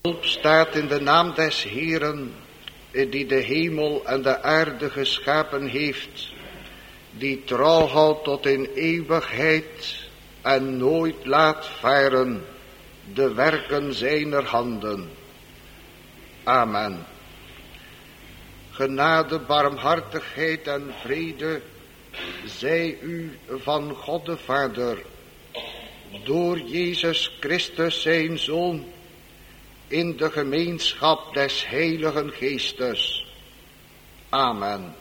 Hulp staat in de naam des Heeren, die de hemel en de aarde geschapen heeft, die trouw houdt tot in eeuwigheid en nooit laat varen de werken zijner handen. Amen. Genade, barmhartigheid en vrede zij u van God de Vader, door Jezus Christus zijn Zoon, in de gemeenschap des Heiligen Geestes. Amen.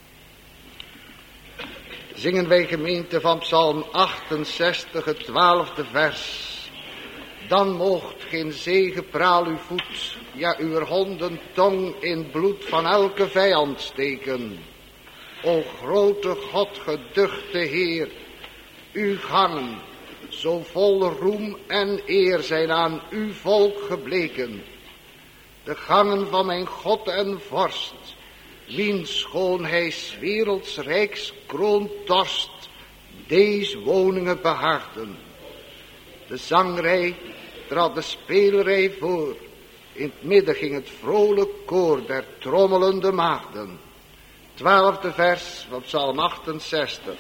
Zingen wij gemeente van Psalm 68, het 12e vers. Dan moogt geen zegepraal uw voet, ja uw hondentong in bloed van elke vijand steken. O grote God, geduchte Heer, uw gangen, zo vol roem en eer zijn aan uw volk gebleken. De gangen van mijn God en vorst, wiens schoon hij 's werelds rijks kroon torst, deze woningen behaagden. De zangrij trad de speelrij voor, in het midden ging het vrolijk koor der trommelende maagden. 12e vers van Psalm 68.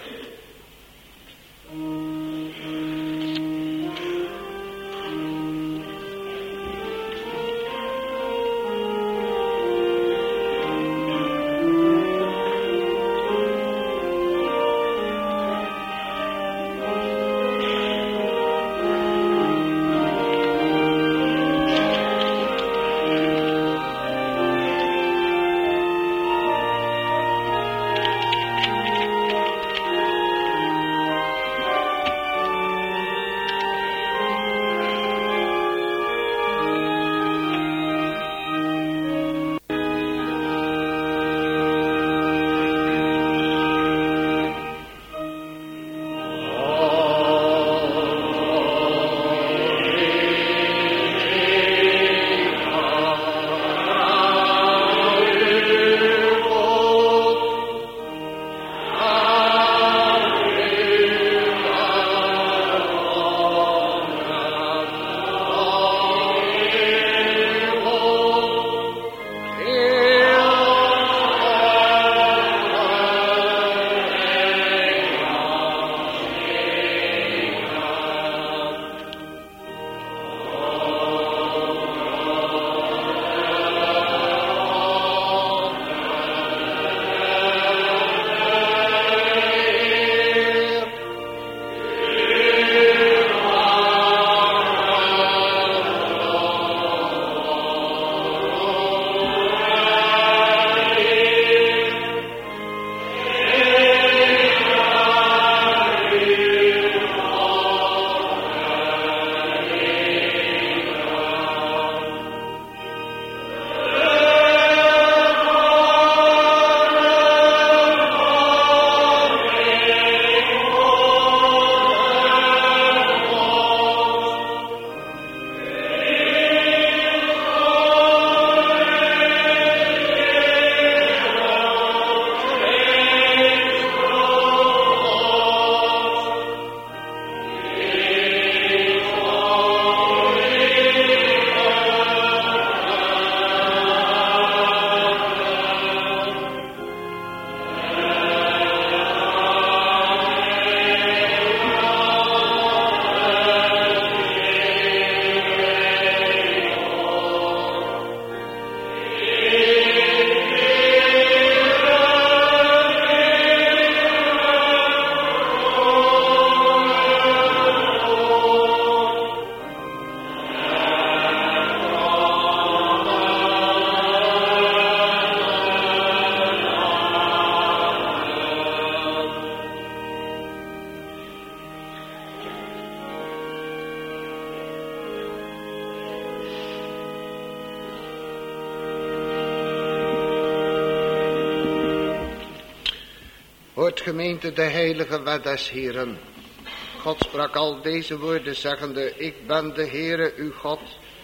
Hoort gemeente de heilige wet des Heeren. God sprak al deze woorden zeggende, ik ben de Heere uw God,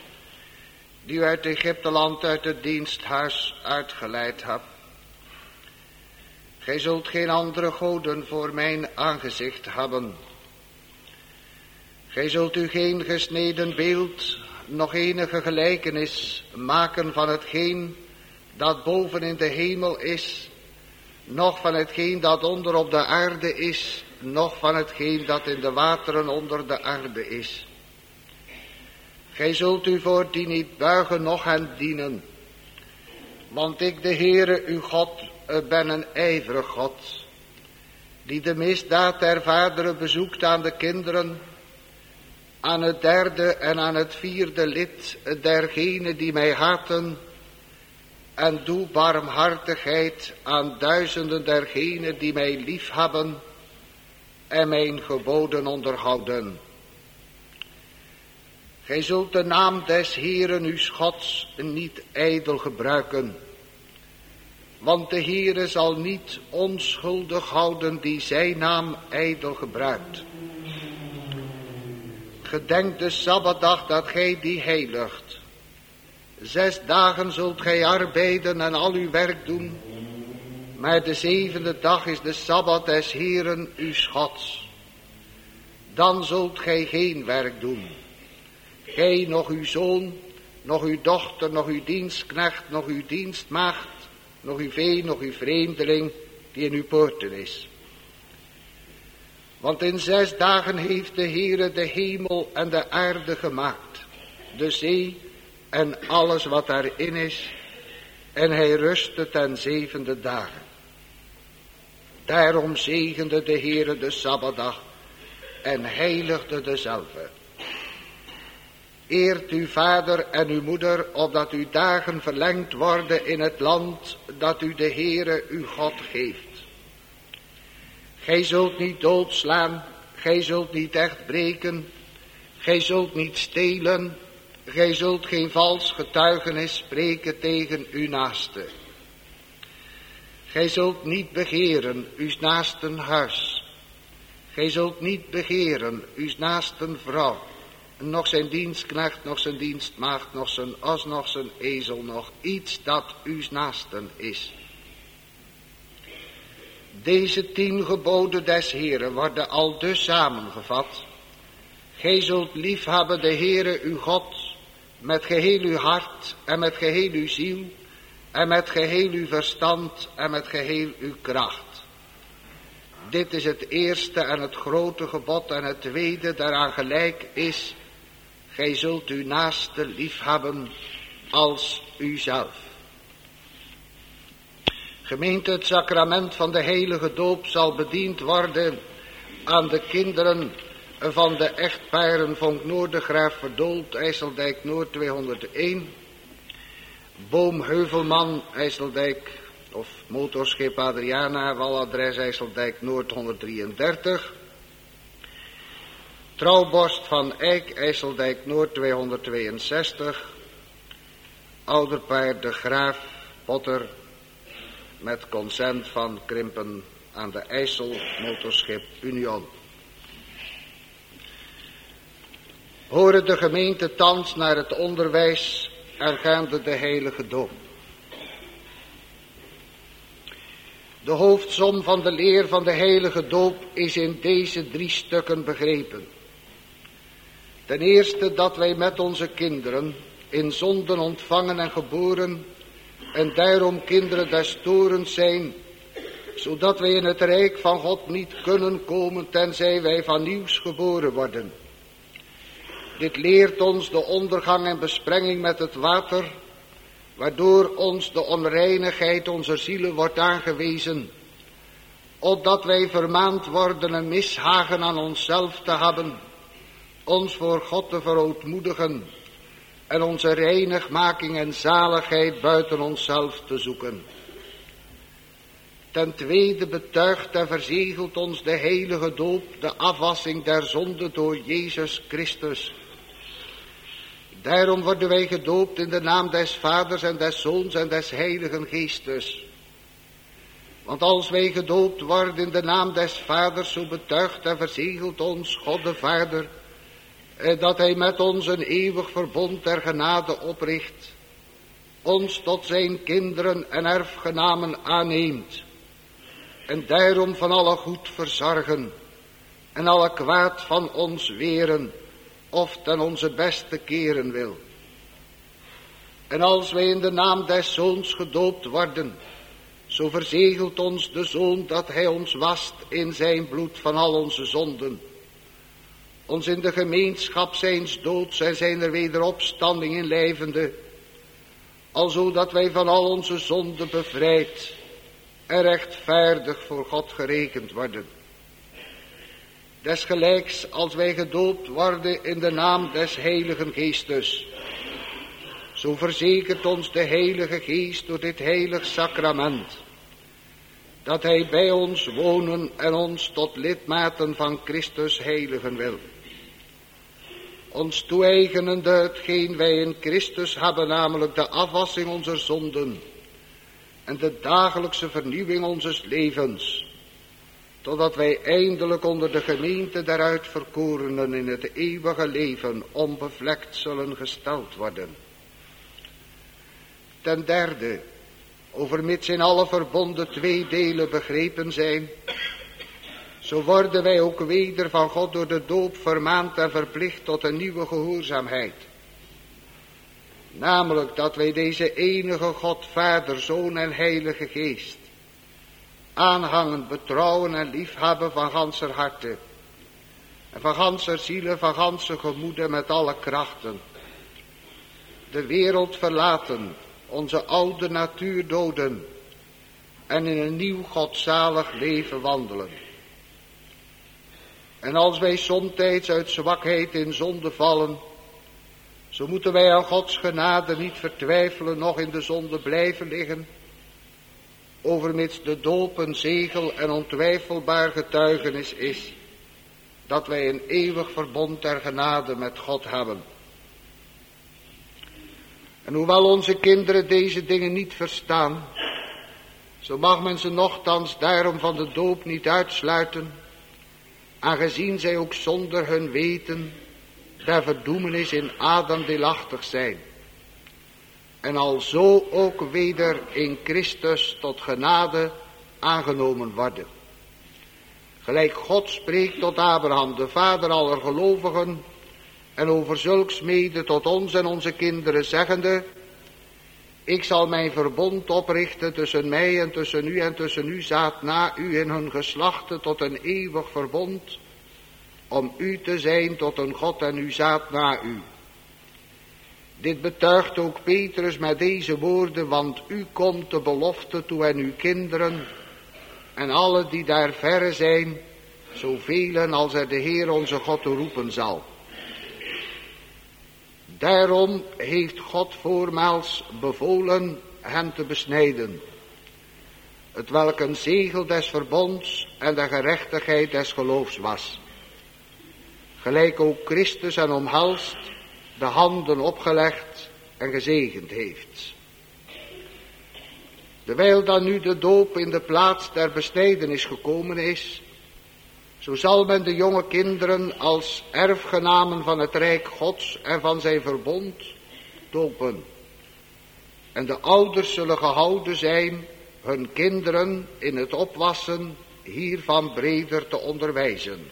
die u uit Egypteland uit het diensthuis uitgeleid hebt. Gij zult geen andere goden voor mijn aangezicht hebben. Gij zult u geen gesneden beeld nog enige gelijkenis maken van hetgeen dat boven in de hemel is, noch van hetgeen dat onder op de aarde is, noch van hetgeen dat in de wateren onder de aarde is. Gij zult u voor die niet buigen, noch hen dienen. Want ik, de Heere, uw God, ben een ijverig God, die de misdaad der vaderen bezoekt aan de kinderen, aan het derde en aan het vierde lid dergenen die mij haten, en doe barmhartigheid aan duizenden dergenen die mij liefhebben en mijn geboden onderhouden. Gij zult de naam des Heeren uw Gods niet ijdel gebruiken, want de Heere zal niet onschuldig houden die zijn naam ijdel gebruikt. Gedenk de Sabbatdag dat gij die heiligt. 6 dagen zult gij arbeiden en al uw werk doen, maar de 7e dag is de Sabbat des Heeren uw Gods. Dan zult gij geen werk doen. Gij, nog uw zoon, nog uw dochter, nog uw dienstknecht, nog uw dienstmaagd, nog uw vee, nog uw vreemdeling die in uw poorten is. Want in 6 dagen heeft de Heere de hemel en de aarde gemaakt, de zee en alles wat daarin is, en hij rustte ten 7e dagen. Daarom zegende de Heere de Sabbatdag en heiligde dezelve. Eert uw vader en uw moeder, opdat uw dagen verlengd worden in het land dat u de Heere uw God geeft. Gij zult niet doodslaan, gij zult niet echt breken, gij zult niet stelen, gij zult geen vals getuigenis spreken tegen uw naaste. Gij zult niet begeren uw naasten huis, gij zult niet begeren uw naasten vrouw, nog zijn dienstknecht, nog zijn dienstmaagd, nog zijn os, nog zijn ezel, nog iets dat uw naasten is. Deze 10 geboden des Heeren worden aldus samengevat. Gij zult liefhebben de Heere uw God met geheel uw hart en met geheel uw ziel en met geheel uw verstand en met geheel uw kracht. Dit is het eerste en het grote gebod, en het tweede daaraan gelijk is: gij zult uw naaste liefhebben als uzelf. Gemeente, het sacrament van de heilige doop zal bediend worden aan de kinderen van de echtparen Vonk Noordegraaf Verdoold, IJsseldijk Noord 201, Boom Heuvelman, IJsseldijk of Motorschip Adriana, waladres IJsseldijk Noord 133, Trouwborst van Eyck, IJsseldijk Noord 262, ouderpaar de Graaf Potter, met consent van Krimpen aan de IJssel, Motorschip Union. Horen de gemeente thans naar het onderwijs aangaande de heilige doop. De hoofdsom van de leer van de heilige doop is in deze 3 stukken begrepen. Ten eerste dat wij met onze kinderen in zonden ontvangen en geboren en daarom kinderen des torens zijn, zodat wij in het rijk van God niet kunnen komen tenzij wij van nieuws geboren worden. Dit leert ons de ondergang en besprenging met het water, waardoor ons de onreinigheid onze zielen wordt aangewezen, opdat wij vermaand worden een mishagen aan onszelf te hebben, ons voor God te verootmoedigen en onze reinigmaking en zaligheid buiten onszelf te zoeken. Ten tweede betuigt en verzegelt ons de heilige doop de afwassing der zonde door Jezus Christus. Daarom worden wij gedoopt in de naam des Vaders en des Zoons en des Heiligen Geestes. Want als wij gedoopt worden in de naam des Vaders, zo betuigt en verzegelt ons God de Vader, dat hij met ons een eeuwig verbond der genade opricht, ons tot zijn kinderen en erfgenamen aanneemt, en daarom van alle goed verzorgen en alle kwaad van ons weren, of ten onze beste keren wil. En als wij in de naam des Zoons gedoopt worden, zo verzegelt ons de Zoon dat hij ons wast in zijn bloed van al onze zonden, ons in de gemeenschap zijns doods en zijner wederopstanding inlijvende, alzo dat wij van al onze zonden bevrijd en rechtvaardig voor God gerekend worden. Desgelijks als wij gedoopt worden in de naam des Heiligen Geestes, zo verzekert ons de Heilige Geest door dit heilig sacrament, dat hij bij ons wonen en ons tot lidmaten van Christus heiligen wil. Ons toe-eigenende hetgeen wij in Christus hebben, namelijk de afwassing onze zonden en de dagelijkse vernieuwing onzes levens, totdat wij eindelijk onder de gemeente der uitverkorenen in het eeuwige leven onbevlekt zullen gesteld worden. Ten derde, overmits in alle verbonden twee delen begrepen zijn, zo worden wij ook weder van God door de doop vermaand en verplicht tot een nieuwe gehoorzaamheid. Namelijk dat wij deze enige God, Vader, Zoon en Heilige Geest aanhangen, betrouwen en liefhebben van ganser harte en van ganser zielen, van ganse gemoeden met alle krachten. De wereld verlaten, onze oude natuur doden en in een nieuw godzalig leven wandelen. En als wij somtijds uit zwakheid in zonde vallen, zo moeten wij aan Gods genade niet vertwijfelen, noch in de zonde blijven liggen, overmits de doop een zegel en ontwijfelbaar getuigenis is, dat wij een eeuwig verbond der genade met God hebben. En hoewel onze kinderen deze dingen niet verstaan, zo mag men ze nochtans daarom van de doop niet uitsluiten, aangezien zij ook zonder hun weten der verdoemenis in Adam deelachtig zijn, en alzo ook weder in Christus tot genade aangenomen worden. Gelijk God spreekt tot Abraham, de vader aller gelovigen, en over zulks mede tot ons en onze kinderen zeggende: ik zal mijn verbond oprichten tussen mij en tussen uw zaad na u in hun geslachten tot een eeuwig verbond, om u te zijn tot een God en uw zaad na u. Dit betuigt ook Petrus met deze woorden, want u komt de belofte toe en uw kinderen en alle die daar verre zijn, zoveel als er de Heer onze God roepen zal. Daarom heeft God voormaals bevolen hen te besnijden, het welk een zegel des verbonds en de gerechtigheid des geloofs was. Gelijk ook Christus hen omhelst, de handen opgelegd en gezegend heeft. Terwijl dan nu de doop in de plaats der besnijdenis gekomen is, zo zal men de jonge kinderen als erfgenamen van het Rijk Gods en van zijn verbond dopen. En de ouders zullen gehouden zijn hun kinderen in het opwassen hiervan breder te onderwijzen.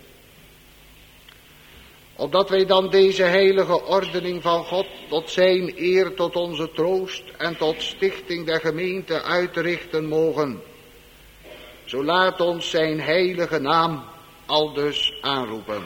Opdat wij dan deze heilige ordening van God tot zijn eer, tot onze troost en tot stichting der gemeente uitrichten mogen, zo laat ons zijn heilige naam aldus aanroepen.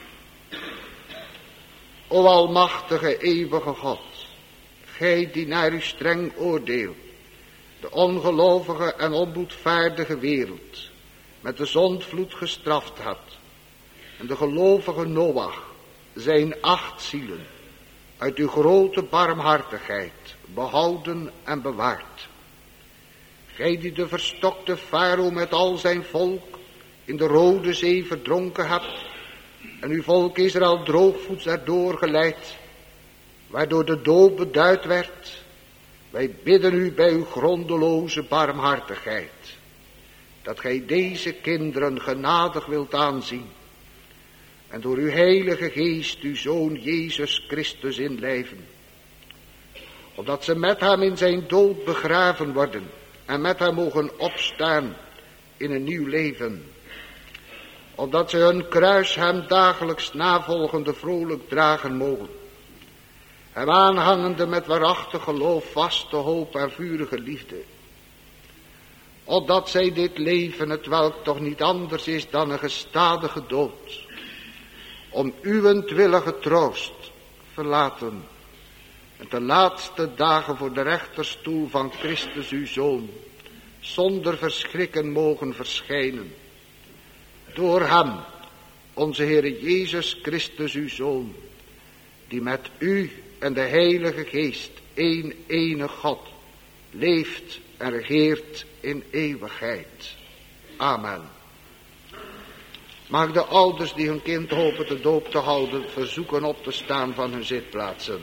O almachtige eeuwige God, gij die naar uw streng oordeel de ongelovige en onboedvaardige wereld met de zondvloed gestraft had, en de gelovige Noach zijn 8 zielen uit uw grote barmhartigheid behouden en bewaard. Gij die de verstokte Farao met al zijn volk in de Rode Zee verdronken hebt en uw volk Israël droogvoets erdoor geleid, waardoor de doop beduid werd, wij bidden u bij uw grondeloze barmhartigheid, dat gij deze kinderen genadig wilt aanzien en door uw heilige geest uw Zoon Jezus Christus inlijven, opdat ze met hem in zijn dood begraven worden en met hem mogen opstaan in een nieuw leven. opdat ze hun kruis hem dagelijks navolgende vrolijk dragen mogen. Hem aanhangende met waarachtig geloof, vaste hoop en vurige liefde. Opdat zij dit leven, het welk toch niet anders is dan een gestadige dood, om uwentwillige troost verlaten en de laatste dagen voor de rechterstoel van Christus uw Zoon zonder verschrikken mogen verschijnen. Door hem, onze Heere Jezus Christus uw Zoon, die met u en de Heilige Geest, één enig God, leeft en regeert in eeuwigheid. Amen. Mag de ouders die hun kind hopen de doop te houden verzoeken op te staan van hun zitplaatsen.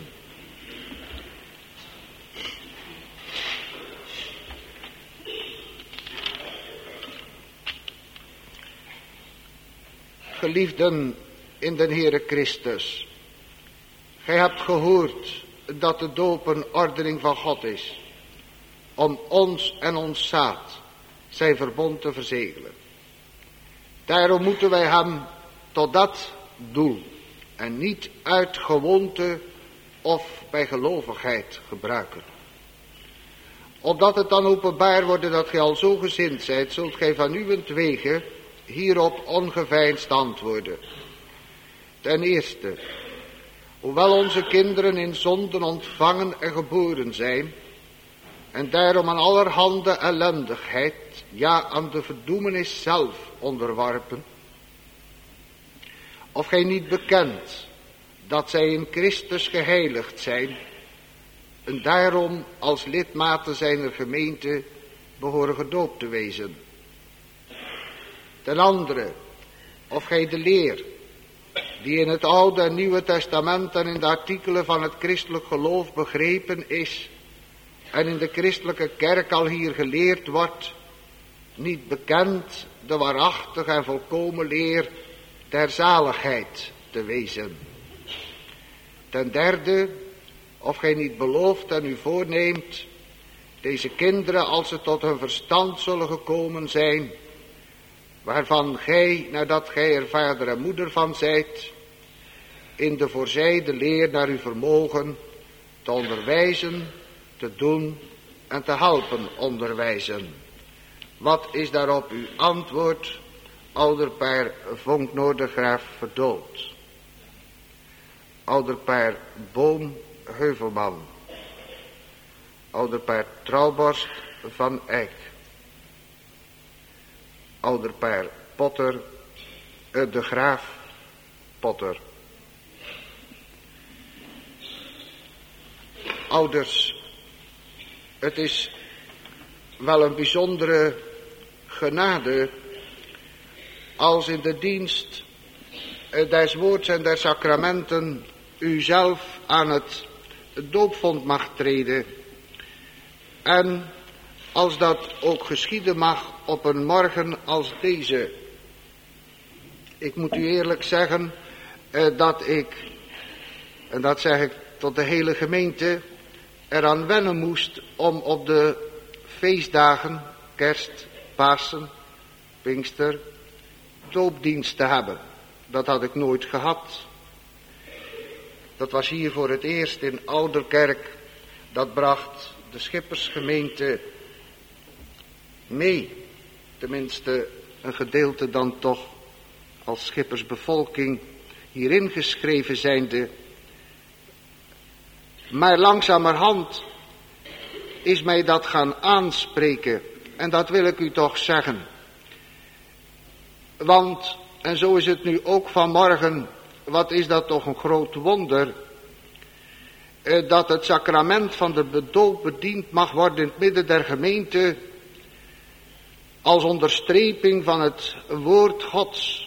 Geliefden in de Heere Christus, gij hebt gehoord dat de doop een ordening van God is, om ons en ons zaad zijn verbond te verzegelen. Daarom moeten wij hem tot dat doel en niet uit gewoonte of bij gelovigheid gebruiken. Opdat het dan openbaar wordt dat gij al zo gezind zijt, zult gij van uwentwege hierop ongeveinsd antwoorden. Ten eerste, hoewel onze kinderen in zonden ontvangen en geboren zijn, en daarom aan allerhande ellendigheid, ja aan de verdoemenis zelf onderworpen, of gij niet bekent dat zij in Christus geheiligd zijn, en daarom als lidmaten zijner gemeente behoren gedoopt te wezen. Ten andere, of gij de leer, die in het Oude en Nieuwe Testament en in de artikelen van het christelijk geloof begrepen is, en in de christelijke kerk al hier geleerd wordt, niet bekend de waarachtige en volkomen leer der zaligheid te wezen. Ten derde, of gij niet belooft en u voorneemt, deze kinderen als ze tot hun verstand zullen gekomen zijn, waarvan gij, nadat gij er vader en moeder van zijt, in de voorzijde leer naar uw vermogen te onderwijzen, te doen en te helpen onderwijzen. Wat is daarop uw antwoord, ouderpaar Vonk Noordergraaf Verdood? Ouderpaar Boom Heuvelman. Ouderpaar Trouwborst van Eyck. Ouderpaar Potter, de Graaf Potter. Ouders, het is wel een bijzondere genade als in de dienst des woords en der sacramenten u zelf aan het doopvond mag treden. En als dat ook geschieden mag op een morgen als deze. Ik moet u eerlijk zeggen dat ik, en dat zeg ik tot de hele gemeente, eraan wennen moest om op de feestdagen, kerst, Pasen, Pinkster, doopdienst te hebben. Dat had ik nooit gehad. Dat was hier voor het eerst in Ouderkerk. Dat bracht de schippersgemeente mee. Tenminste een gedeelte dan toch als schippersbevolking hierin geschreven zijnde. Maar langzamerhand is mij dat gaan aanspreken. En dat wil ik u toch zeggen. Want, en zo is het nu ook vanmorgen, wat is dat toch een groot wonder, dat het sacrament van de doop bediend mag worden in het midden der gemeente, als onderstreping van het woord Gods.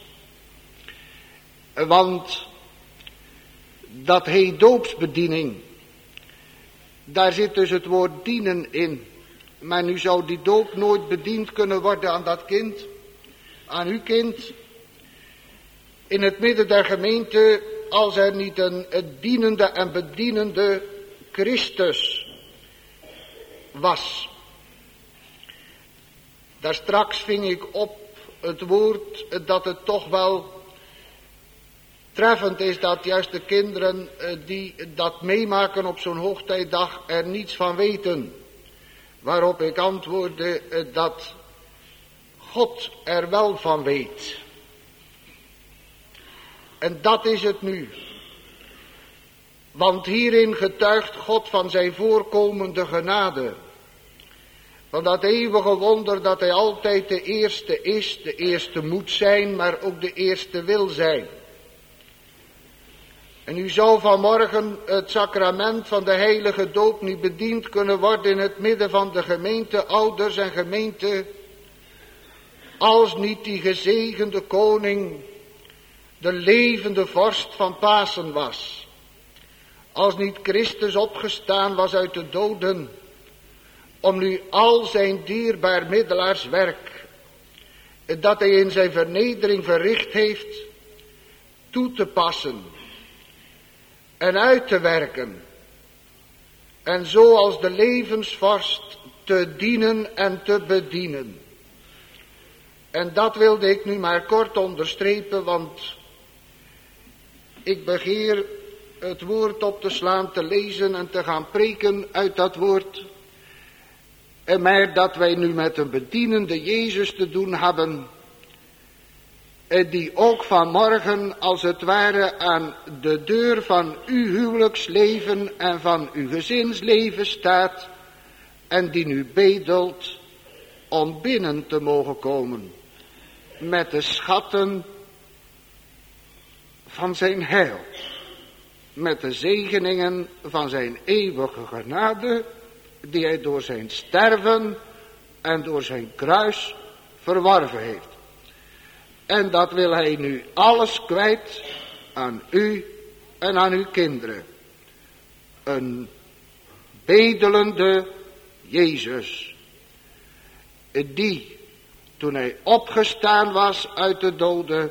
Want dat heet doopsbediening. Daar zit dus het woord dienen in. Maar nu zou die doop nooit bediend kunnen worden aan dat kind, aan uw kind, in het midden der gemeente, als er niet een dienende en bedienende Christus was. Daar straks ving ik op het woord dat het toch wel treffend is dat juist de kinderen die dat meemaken op zo'n hoogtijdag er niets van weten. Waarop ik antwoordde dat God er wel van weet. En dat is het nu. Want hierin getuigt God van zijn voorkomende genade. Van dat eeuwige wonder dat hij altijd de eerste is, de eerste moet zijn, maar ook de eerste wil zijn. En u zou vanmorgen het sacrament van de heilige doop niet bediend kunnen worden in het midden van de gemeente, ouders en gemeente, als niet die gezegende koning, de levende vorst van Pasen was. Als niet Christus opgestaan was uit de doden, om nu al zijn dierbaar middelaarswerk, dat hij in zijn vernedering verricht heeft, toe te passen en uit te werken. En zo als de levensvorst te dienen en te bedienen. En dat wilde ik nu maar kort onderstrepen, want ik begeer het woord op te slaan, te lezen en te gaan preken uit dat woord. En maar dat wij nu met een bedienende Jezus te doen hebben, die ook vanmorgen als het ware aan de deur van uw huwelijksleven en van uw gezinsleven staat en die nu bedelt om binnen te mogen komen met de schatten van zijn heil, met de zegeningen van zijn eeuwige genade die hij door zijn sterven en door zijn kruis verworven heeft. En dat wil hij nu alles kwijt aan u en aan uw kinderen. Een bedelende Jezus, die toen hij opgestaan was uit de doden,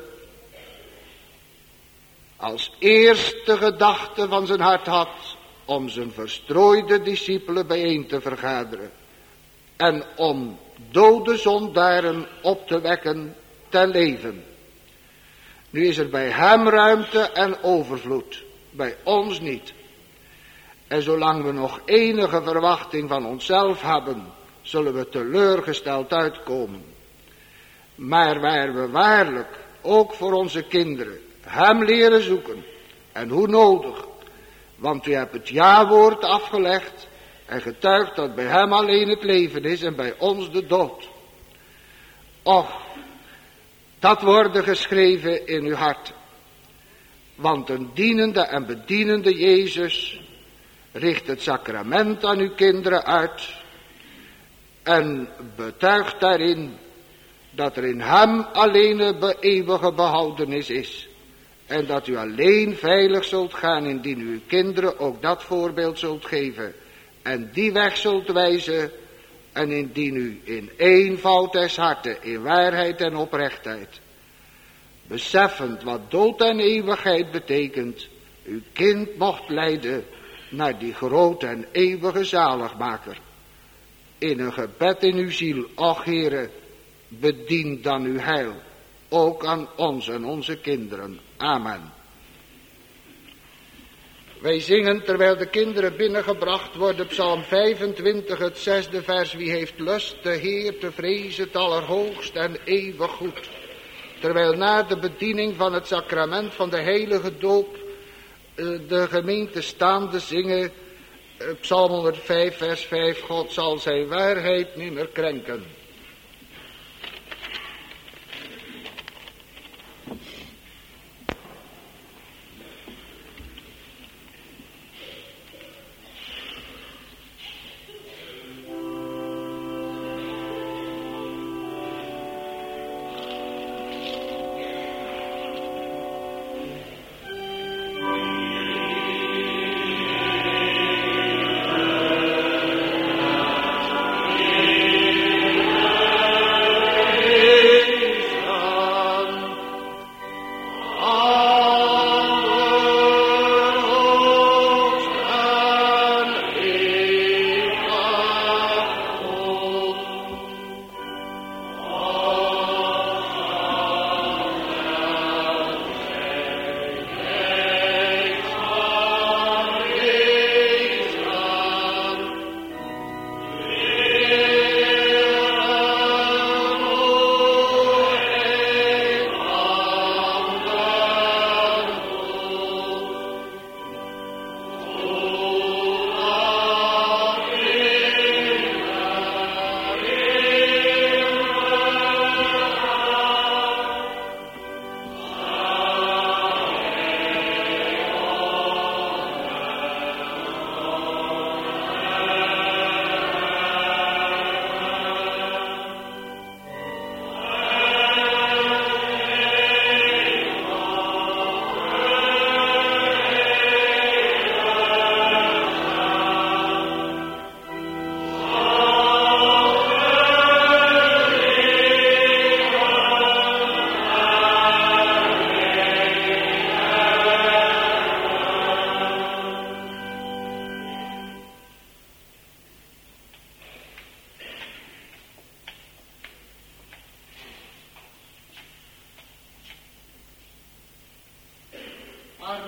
als eerste gedachte van zijn hart had om zijn verstrooide discipelen bijeen te vergaderen en om dode zondaren op te wekken ten leven. Nu is er bij hem ruimte en overvloed, bij ons niet. En zolang we nog enige verwachting van onszelf hebben, zullen we teleurgesteld uitkomen. Maar waar we waarlijk, ook voor onze kinderen, hem leren zoeken, en hoe nodig, want u hebt het ja-woord afgelegd en getuigt dat bij hem alleen het leven is en bij ons de dood. Och, dat worden geschreven in uw hart. Want een dienende en bedienende Jezus richt het sacrament aan uw kinderen uit en betuigt daarin dat er in hem alleen een eeuwige behoudenis is. En dat u alleen veilig zult gaan indien u uw kinderen ook dat voorbeeld zult geven. En die weg zult wijzen. En indien u in eenvoud des harten, in waarheid en oprechtheid, beseffend wat dood en eeuwigheid betekent, uw kind mocht leiden naar die grote en eeuwige zaligmaker. In een gebed in uw ziel, och Heere, bedien dan uw heil, ook aan ons en onze kinderen. Amen. Wij zingen terwijl de kinderen binnengebracht worden, Psalm 25, het 6e vers. Wie heeft lust de Heer te vrezen, het allerhoogst en eeuwig goed. Terwijl na de bediening van het sacrament van de heilige doop de gemeente staande zingen, Psalm 105, vers 5. God zal zijn waarheid nimmer krenken.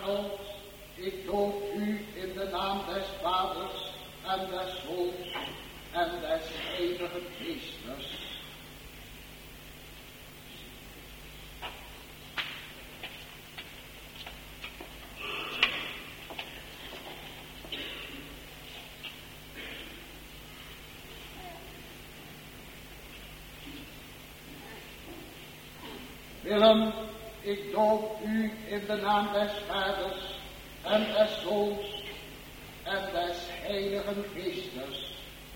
God, ik doop u in de naam des Vaders en des Zoons en des Heiligen Geestes. Willem, ik doop u in de naam des Vaders en des Zoons en des Heiligen Geestes.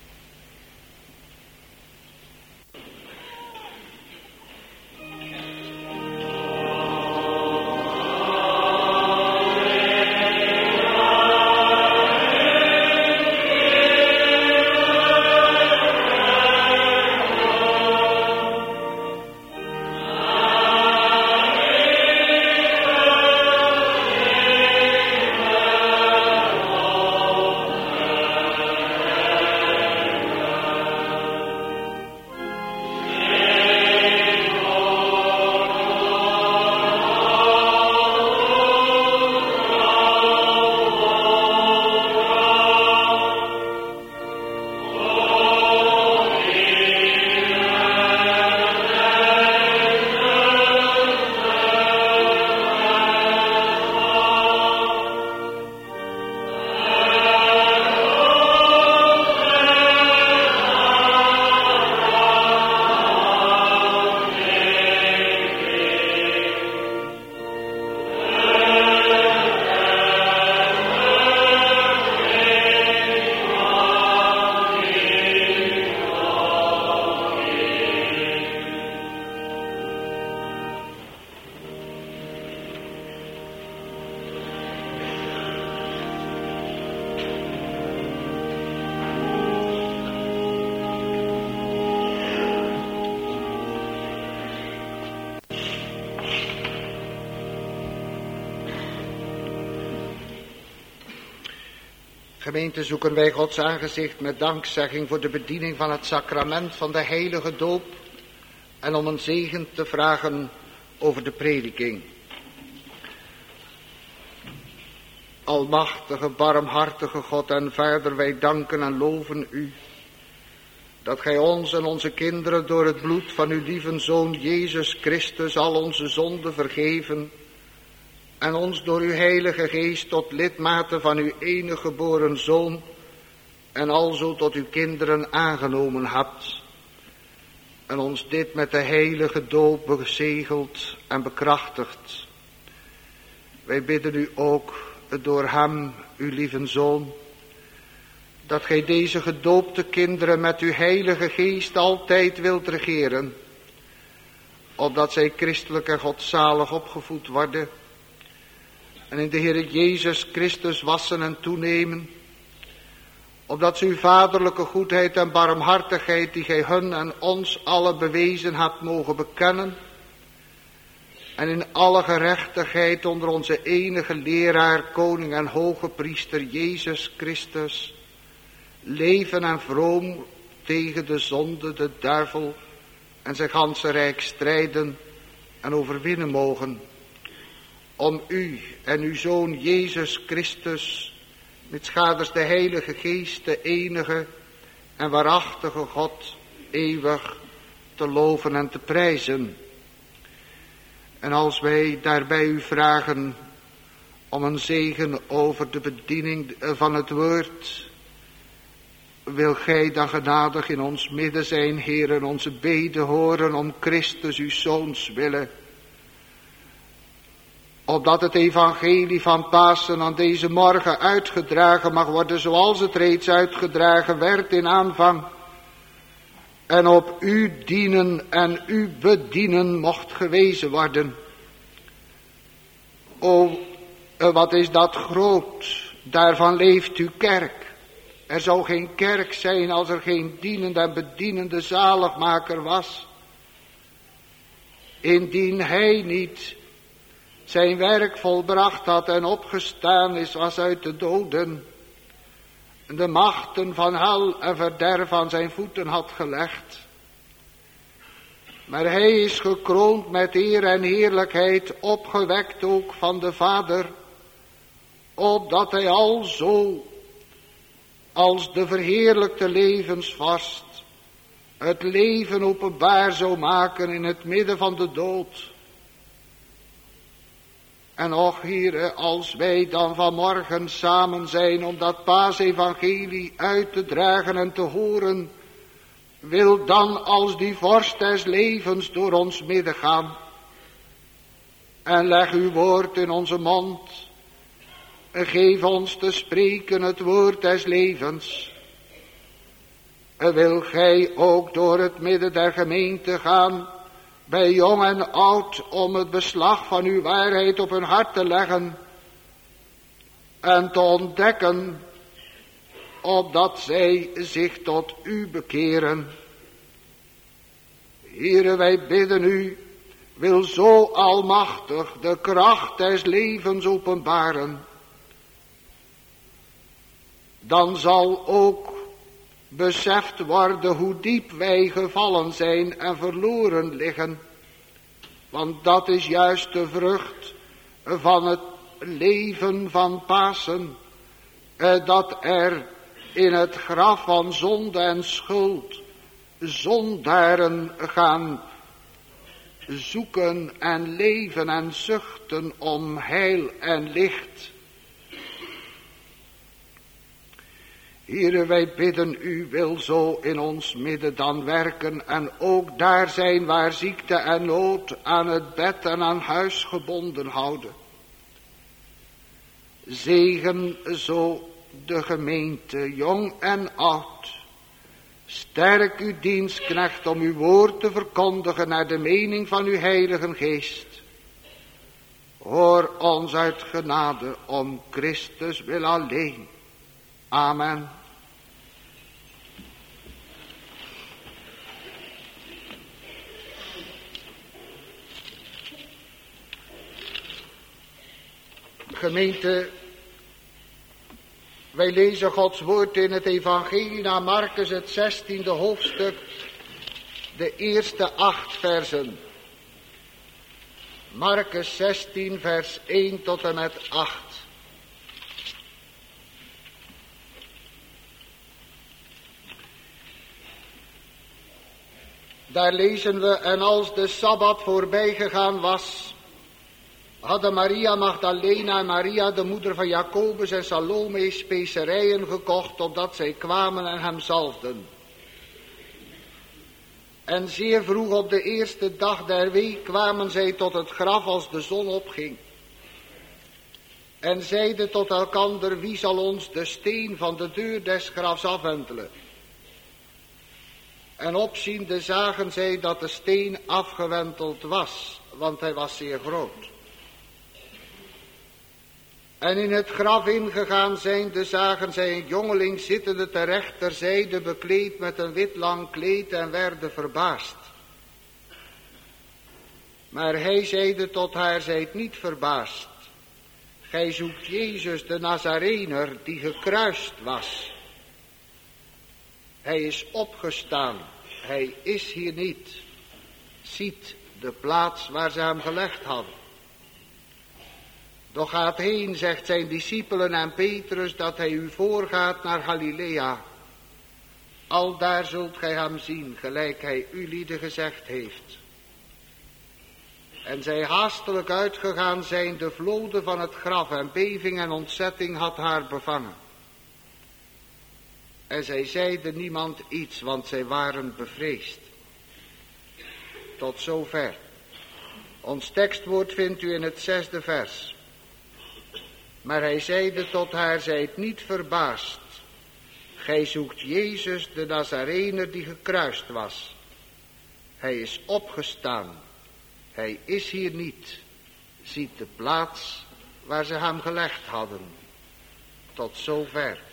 Gemeente, zoeken wij Gods aangezicht met dankzegging voor de bediening van het sacrament van de heilige doop en om een zegen te vragen over de prediking. Almachtige, barmhartige God en Vader, wij danken en loven u dat gij ons en onze kinderen door het bloed van uw lieve Zoon Jezus Christus al onze zonden vergeven en ons door uw Heilige Geest tot lidmaten van uw enige geboren Zoon en alzo tot uw kinderen aangenomen hebt en ons dit met de heilige doop bezegeld en bekrachtigd. Wij bidden u ook door hem, uw lieve Zoon, dat gij deze gedoopte kinderen met uw Heilige Geest altijd wilt regeren, opdat zij christelijk en godzalig opgevoed worden en in de Heer Jezus Christus wassen en toenemen, opdat ze uw vaderlijke goedheid en barmhartigheid, die gij hun en ons allen bewezen hebt, mogen bekennen en in alle gerechtigheid onder onze enige leraar, koning en hoge priester Jezus Christus leven en vroom tegen de zonde, de duivel en zijn ganse rijk strijden en overwinnen mogen, om u en uw Zoon Jezus Christus, met schaders de Heilige Geest, de enige en waarachtige God, eeuwig te loven en te prijzen. En als wij daarbij u vragen om een zegen over de bediening van het woord, wil gij dan genadig in ons midden zijn, Heer, en onze beden horen om Christus uw Zoons willen, opdat het evangelie van Pasen aan deze morgen uitgedragen mag worden zoals het reeds uitgedragen werd in aanvang, en op u dienen en u bedienen mocht gewezen worden. O, wat is dat groot, daarvan leeft uw kerk. Er zou geen kerk zijn als er geen dienende en bedienende zaligmaker was. Indien hij niet zijn werk volbracht had en opgestaan is, was uit de doden, de machten van hel en verderf aan zijn voeten had gelegd. Maar hij is gekroond met eer en heerlijkheid, opgewekt ook van de Vader, opdat hij alzo als de verheerlijkte levensvorst het leven openbaar zou maken in het midden van de dood. En och, Heere, als wij dan vanmorgen samen zijn om dat paasevangelie uit te dragen en te horen, wil dan als die vorst des levens door ons midden gaan. En leg uw woord in onze mond. En geef ons te spreken het woord des levens. En wil gij ook door het midden der gemeente gaan, bij jong en oud, om het beslag van uw waarheid op hun hart te leggen en te ontdekken, opdat zij zich tot u bekeren. Heere, wij bidden u, wil zo almachtig de kracht des levens openbaren. Dan zal ook beseft worden hoe diep wij gevallen zijn en verloren liggen. Want dat is juist de vrucht van het leven van Pasen. Dat er in het graf van zonde en schuld zondaren gaan zoeken en leven en zuchten om heil en licht. Heere, wij bidden u wil zo in ons midden dan werken en ook daar zijn waar ziekte en nood aan het bed en aan huis gebonden houden. Zegen zo de gemeente, jong en oud. Sterk uw dienstknecht om uw woord te verkondigen naar de mening van uw heilige geest. Hoor ons uit genade om Christus wil alleen. Amen. Gemeente, wij lezen Gods woord in het evangelie naar Markus, het 16e hoofdstuk, de eerste 8 versen. Markus 16 vers 1 tot en met 8. Daar lezen we, en als de Sabbat voorbij gegaan was, hadden Maria Magdalena en Maria, de moeder van Jacobus en Salome, specerijen gekocht, opdat zij kwamen en hem zalfden. En zeer vroeg op de eerste dag der week kwamen zij tot het graf als de zon opging. En zeiden tot elkander, wie zal ons de steen van de deur des grafs afwentelen? En opziende zagen zij dat de steen afgewenteld was, want hij was zeer groot. En in het graf ingegaan zijnde zagen zij een jongeling zittende ter rechterzijde, bekleed met een wit lang kleed, en werden verbaasd. Maar hij zeide tot haar, zijt niet verbaasd. Gij zoekt Jezus de Nazarener, die gekruist was. Hij is opgestaan, hij is hier niet. Ziet de plaats waar ze hem gelegd hadden. Doch gaat heen, zegt zijn discipelen en Petrus, dat hij u voorgaat naar Galilea. Aldaar zult gij hem zien, gelijk hij u lieden gezegd heeft. En zij haastelijk uitgegaan zijn, de vloden van het graf, en beving en ontzetting had haar bevangen. En zij zeiden niemand iets, want zij waren bevreesd. Tot zover. Ons tekstwoord vindt u in het 6e vers. Maar hij zeide tot haar, zijt niet verbaasd. Gij zoekt Jezus de Nazarener die gekruist was. Hij is opgestaan. Hij is hier niet. Ziet de plaats waar ze hem gelegd hadden. Tot zover.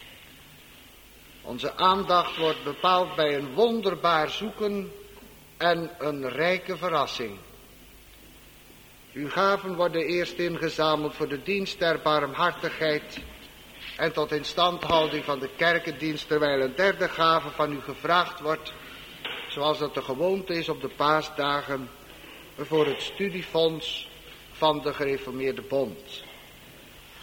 Onze aandacht wordt bepaald bij een wonderbaar zoeken en een rijke verrassing. Uw gaven worden eerst ingezameld voor de dienst der barmhartigheid en tot instandhouding van de kerkendienst, terwijl een derde gave van u gevraagd wordt, zoals dat de gewoonte is op de paasdagen, voor het studiefonds van de Gereformeerde Bond.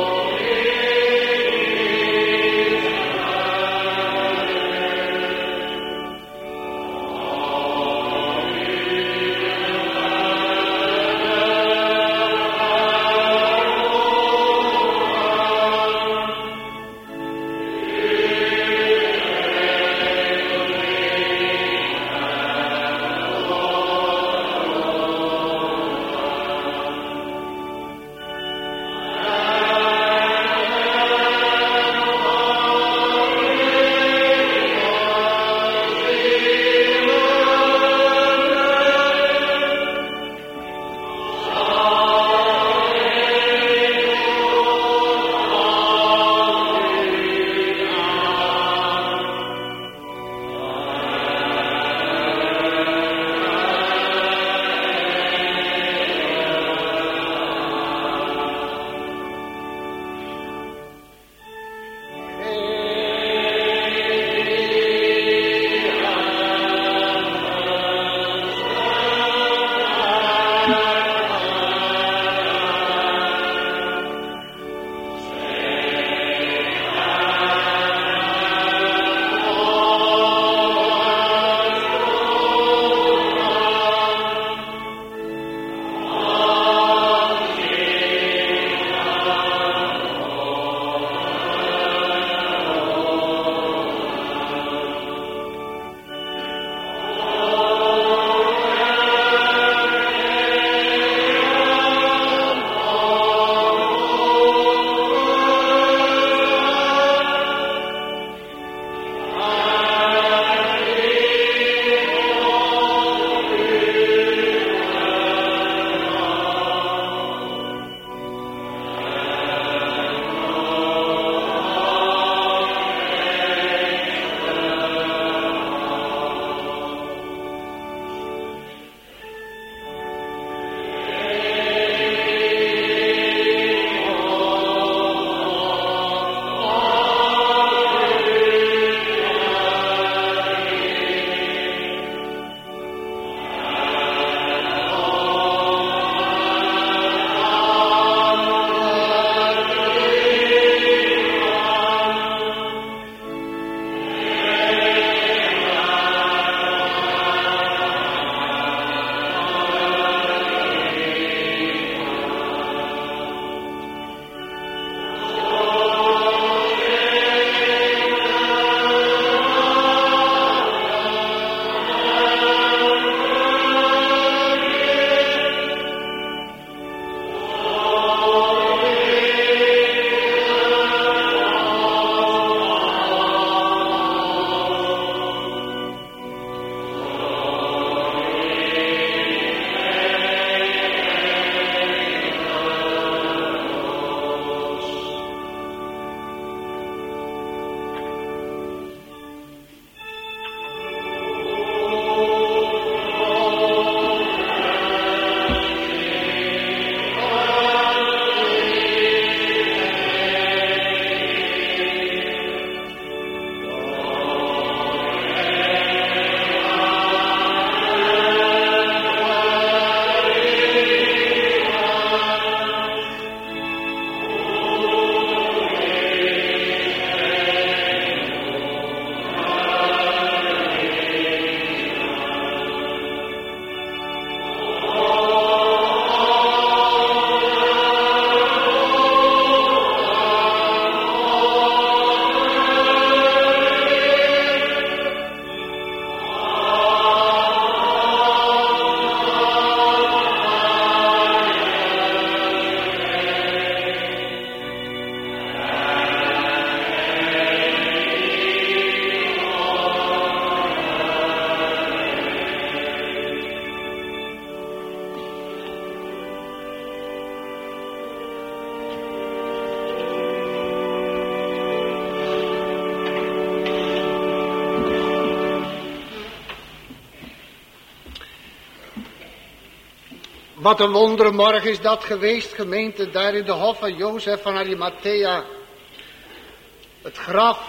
Wat een wondermorgen is dat geweest, gemeente, daar in de hof van Jozef van Arimathea. Het graf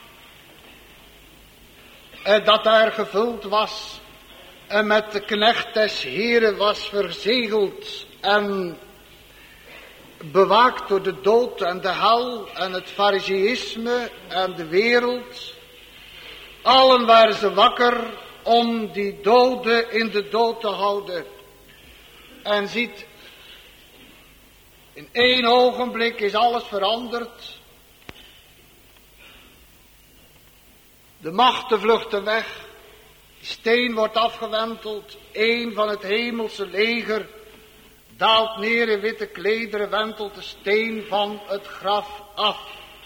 dat daar gevuld was en met de knecht des Heren was verzegeld en bewaakt door de dood en de hel en het fariseïsme en de wereld. Allen waren ze wakker om die dode in de dood te houden. En ziet, in één ogenblik is alles veranderd. De machten vluchten weg. De steen wordt afgewenteld. Een van het hemelse leger daalt neer in witte klederen, wentelt de steen van het graf af.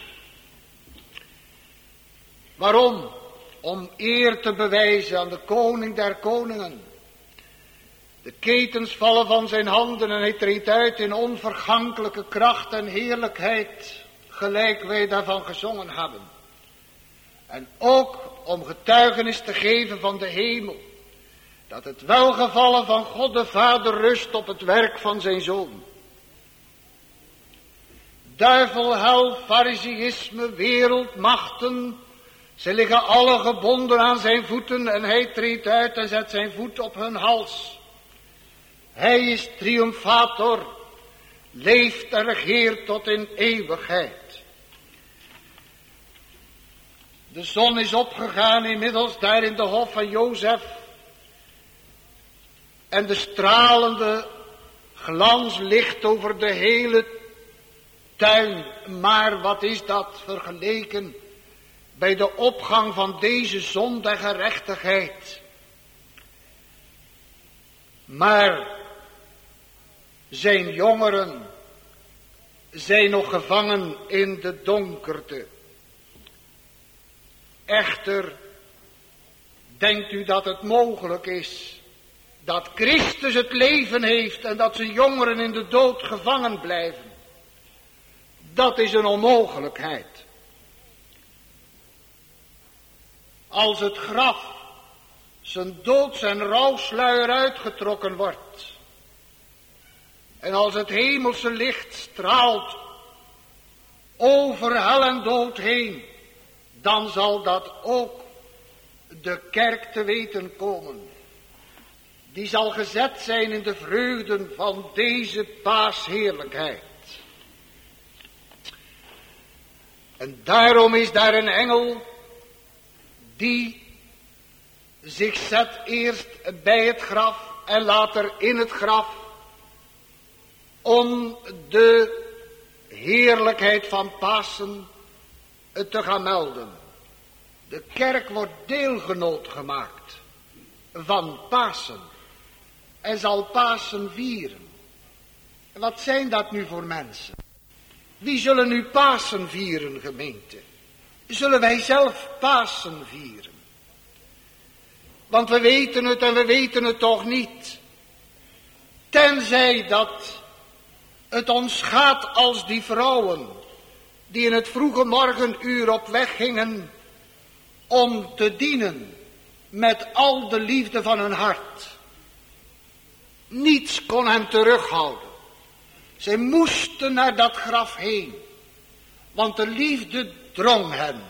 Waarom? Om eer te bewijzen aan de koning der koningen. De ketens vallen van zijn handen en hij treedt uit in onvergankelijke kracht en heerlijkheid, gelijk wij daarvan gezongen hebben. En ook om getuigenis te geven van de hemel, dat het welgevallen van God de Vader rust op het werk van zijn Zoon. Duivel, hel, fariseïsme, wereld, machten, ze liggen alle gebonden aan zijn voeten en hij treedt uit en zet zijn voet op hun hals. Hij is triomfator, leeft en regeert tot in eeuwigheid. De zon is opgegaan inmiddels daar in de hof van Jozef. En de stralende glans ligt over de hele tuin. Maar wat is dat vergeleken bij de opgang van deze zon der gerechtigheid? Maar zijn jongeren zijn nog gevangen in de donkerte. Echter, denkt u dat het mogelijk is dat Christus het leven heeft en dat zijn jongeren in de dood gevangen blijven? Dat is een onmogelijkheid. Als het graf zijn doods- en rouwsluier uitgetrokken wordt en als het hemelse licht straalt over hel en dood heen, dan zal dat ook de kerk te weten komen. Die zal gezet zijn in de vreugden van deze paasheerlijkheid. En daarom is daar een engel die zich zet eerst bij het graf en later in het graf om de heerlijkheid van Pasen te gaan melden. De kerk wordt deelgenoot gemaakt van Pasen en zal Pasen vieren. En wat zijn dat nu voor mensen? Wie zullen nu Pasen vieren, gemeente? Zullen wij zelf Pasen vieren? Want we weten het en we weten het toch niet. Tenzij dat het ons gaat als die vrouwen die in het vroege morgenuur op weg gingen om te dienen met al de liefde van hun hart. Niets kon hen terughouden. Zij moesten naar dat graf heen, want de liefde drong hen.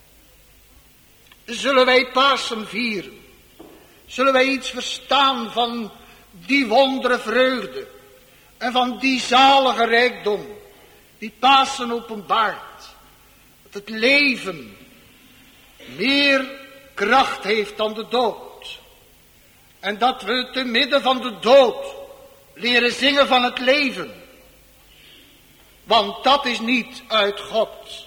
Zullen wij Pasen vieren? Zullen wij iets verstaan van die wondere vreugde en van die zalige rijkdom die Pasen openbaart? Dat het leven meer kracht heeft dan de dood. En dat we te midden van de dood leren zingen van het leven. Want dat is niet uit God.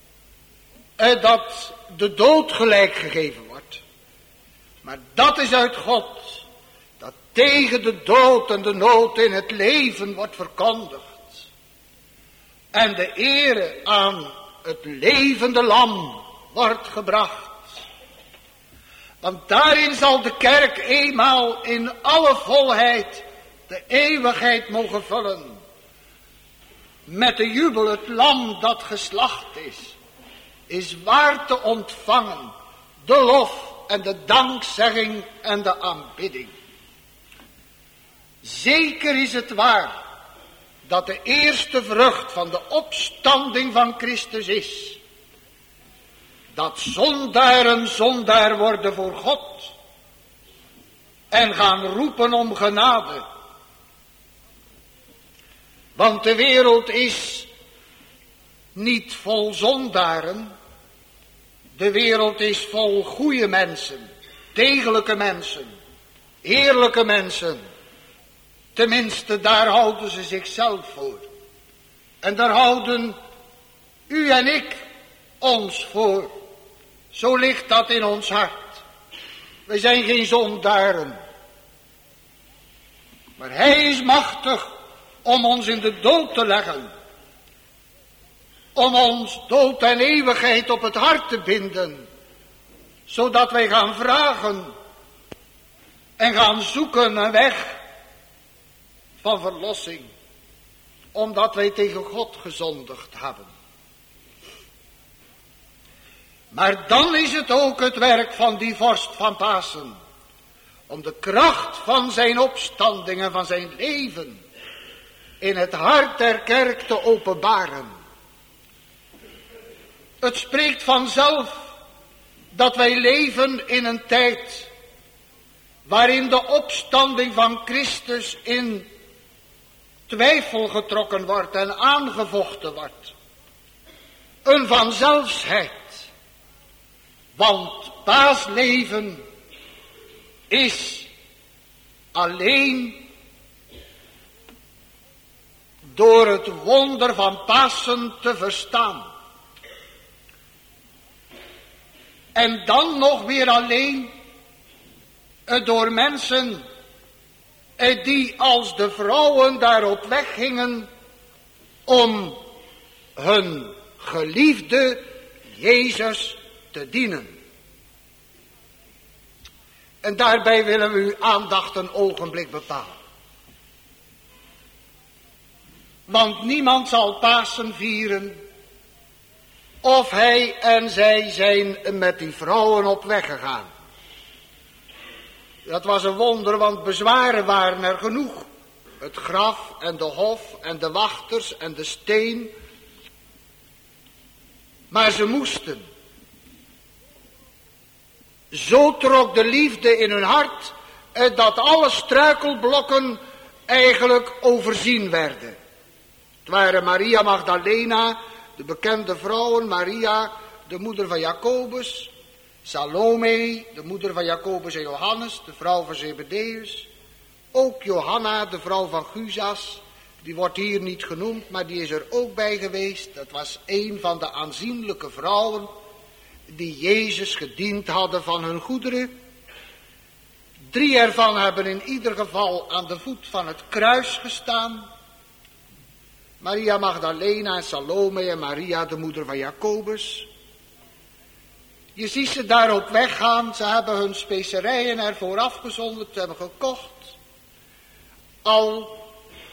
Dat de dood gelijk gegeven wordt. Maar dat is uit God. Dat tegen de dood en de nood in het leven wordt verkondigd. En de ere aan het levende lam wordt gebracht. Want daarin zal de kerk eenmaal in alle volheid de eeuwigheid mogen vullen. Met de jubel, het lam dat geslacht is waar te ontvangen de lof en de dankzegging en de aanbidding. Zeker is het waar dat de eerste vrucht van de opstanding van Christus is dat zondaren zondaar worden voor God en gaan roepen om genade. Want de wereld is niet vol zondaren, de wereld is vol goede mensen, degelijke mensen, eerlijke mensen. Tenminste, daar houden ze zichzelf voor. En daar houden u en ik ons voor. Zo ligt dat in ons hart. Wij zijn geen zondaren. Maar hij is machtig om ons in de dood te leggen. Om ons dood en eeuwigheid op het hart te binden. Zodat wij gaan vragen en gaan zoeken een weg van verlossing. Omdat wij tegen God gezondigd hebben. Maar dan is het ook het werk van die vorst van Pasen. Om de kracht van zijn opstanding en van zijn leven in het hart der kerk te openbaren. Het spreekt vanzelf dat wij leven in een tijd waarin de opstanding van Christus in twijfel getrokken wordt en aangevochten wordt. Een vanzelfsheid. Want paasleven is alleen door het wonder van Pasen te verstaan. En dan nog weer alleen door mensen die als de vrouwen daarop weggingen om hun geliefde Jezus te dienen. En daarbij willen we uw aandacht een ogenblik bepalen. Want niemand zal Pasen vieren of hij en zij zijn met die vrouwen op weg gegaan. Dat was een wonder, want bezwaren waren er genoeg. Het graf en de hof en de wachters en de steen. Maar ze moesten. Zo trok de liefde in hun hart dat alle struikelblokken eigenlijk overzien werden. Het waren Maria Magdalena, de bekende vrouwen, Maria, de moeder van Jacobus, Salome, de moeder van Jacobus en Johannes, de vrouw van Zebedeus. Ook Johanna, de vrouw van Guzas, die wordt hier niet genoemd, maar die is er ook bij geweest. Dat was een van de aanzienlijke vrouwen die Jezus gediend hadden van hun goederen. 3 ervan hebben in ieder geval aan de voet van het kruis gestaan. Maria Magdalena en Salome en Maria, de moeder van Jacobus. Je ziet ze daarop weggaan. Ze hebben hun specerijen ervoor afgezonden, ze hebben gekocht. Al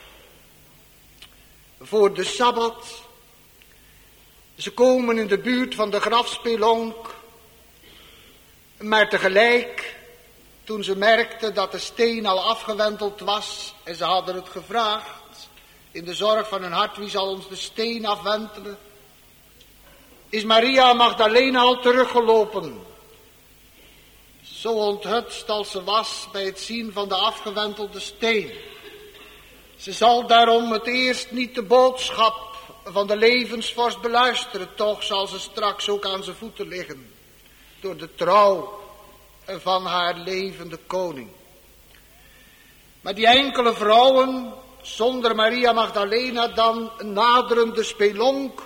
voor de Sabbat. Ze komen in de buurt van de grafspelonk. Maar tegelijk, toen ze merkten dat de steen al afgewenteld was en ze hadden het gevraagd, in de zorg van hun hart, wie zal ons de steen afwentelen, is Maria Magdalena al teruggelopen. Zo onthutst als ze was bij het zien van de afgewentelde steen. Ze zal daarom het eerst niet de boodschap van de levensvorst beluisteren, toch zal ze straks ook aan zijn voeten liggen, door de trouw van haar levende koning. Maar die enkele vrouwen, zonder Maria Magdalena, dan naderen de spelonk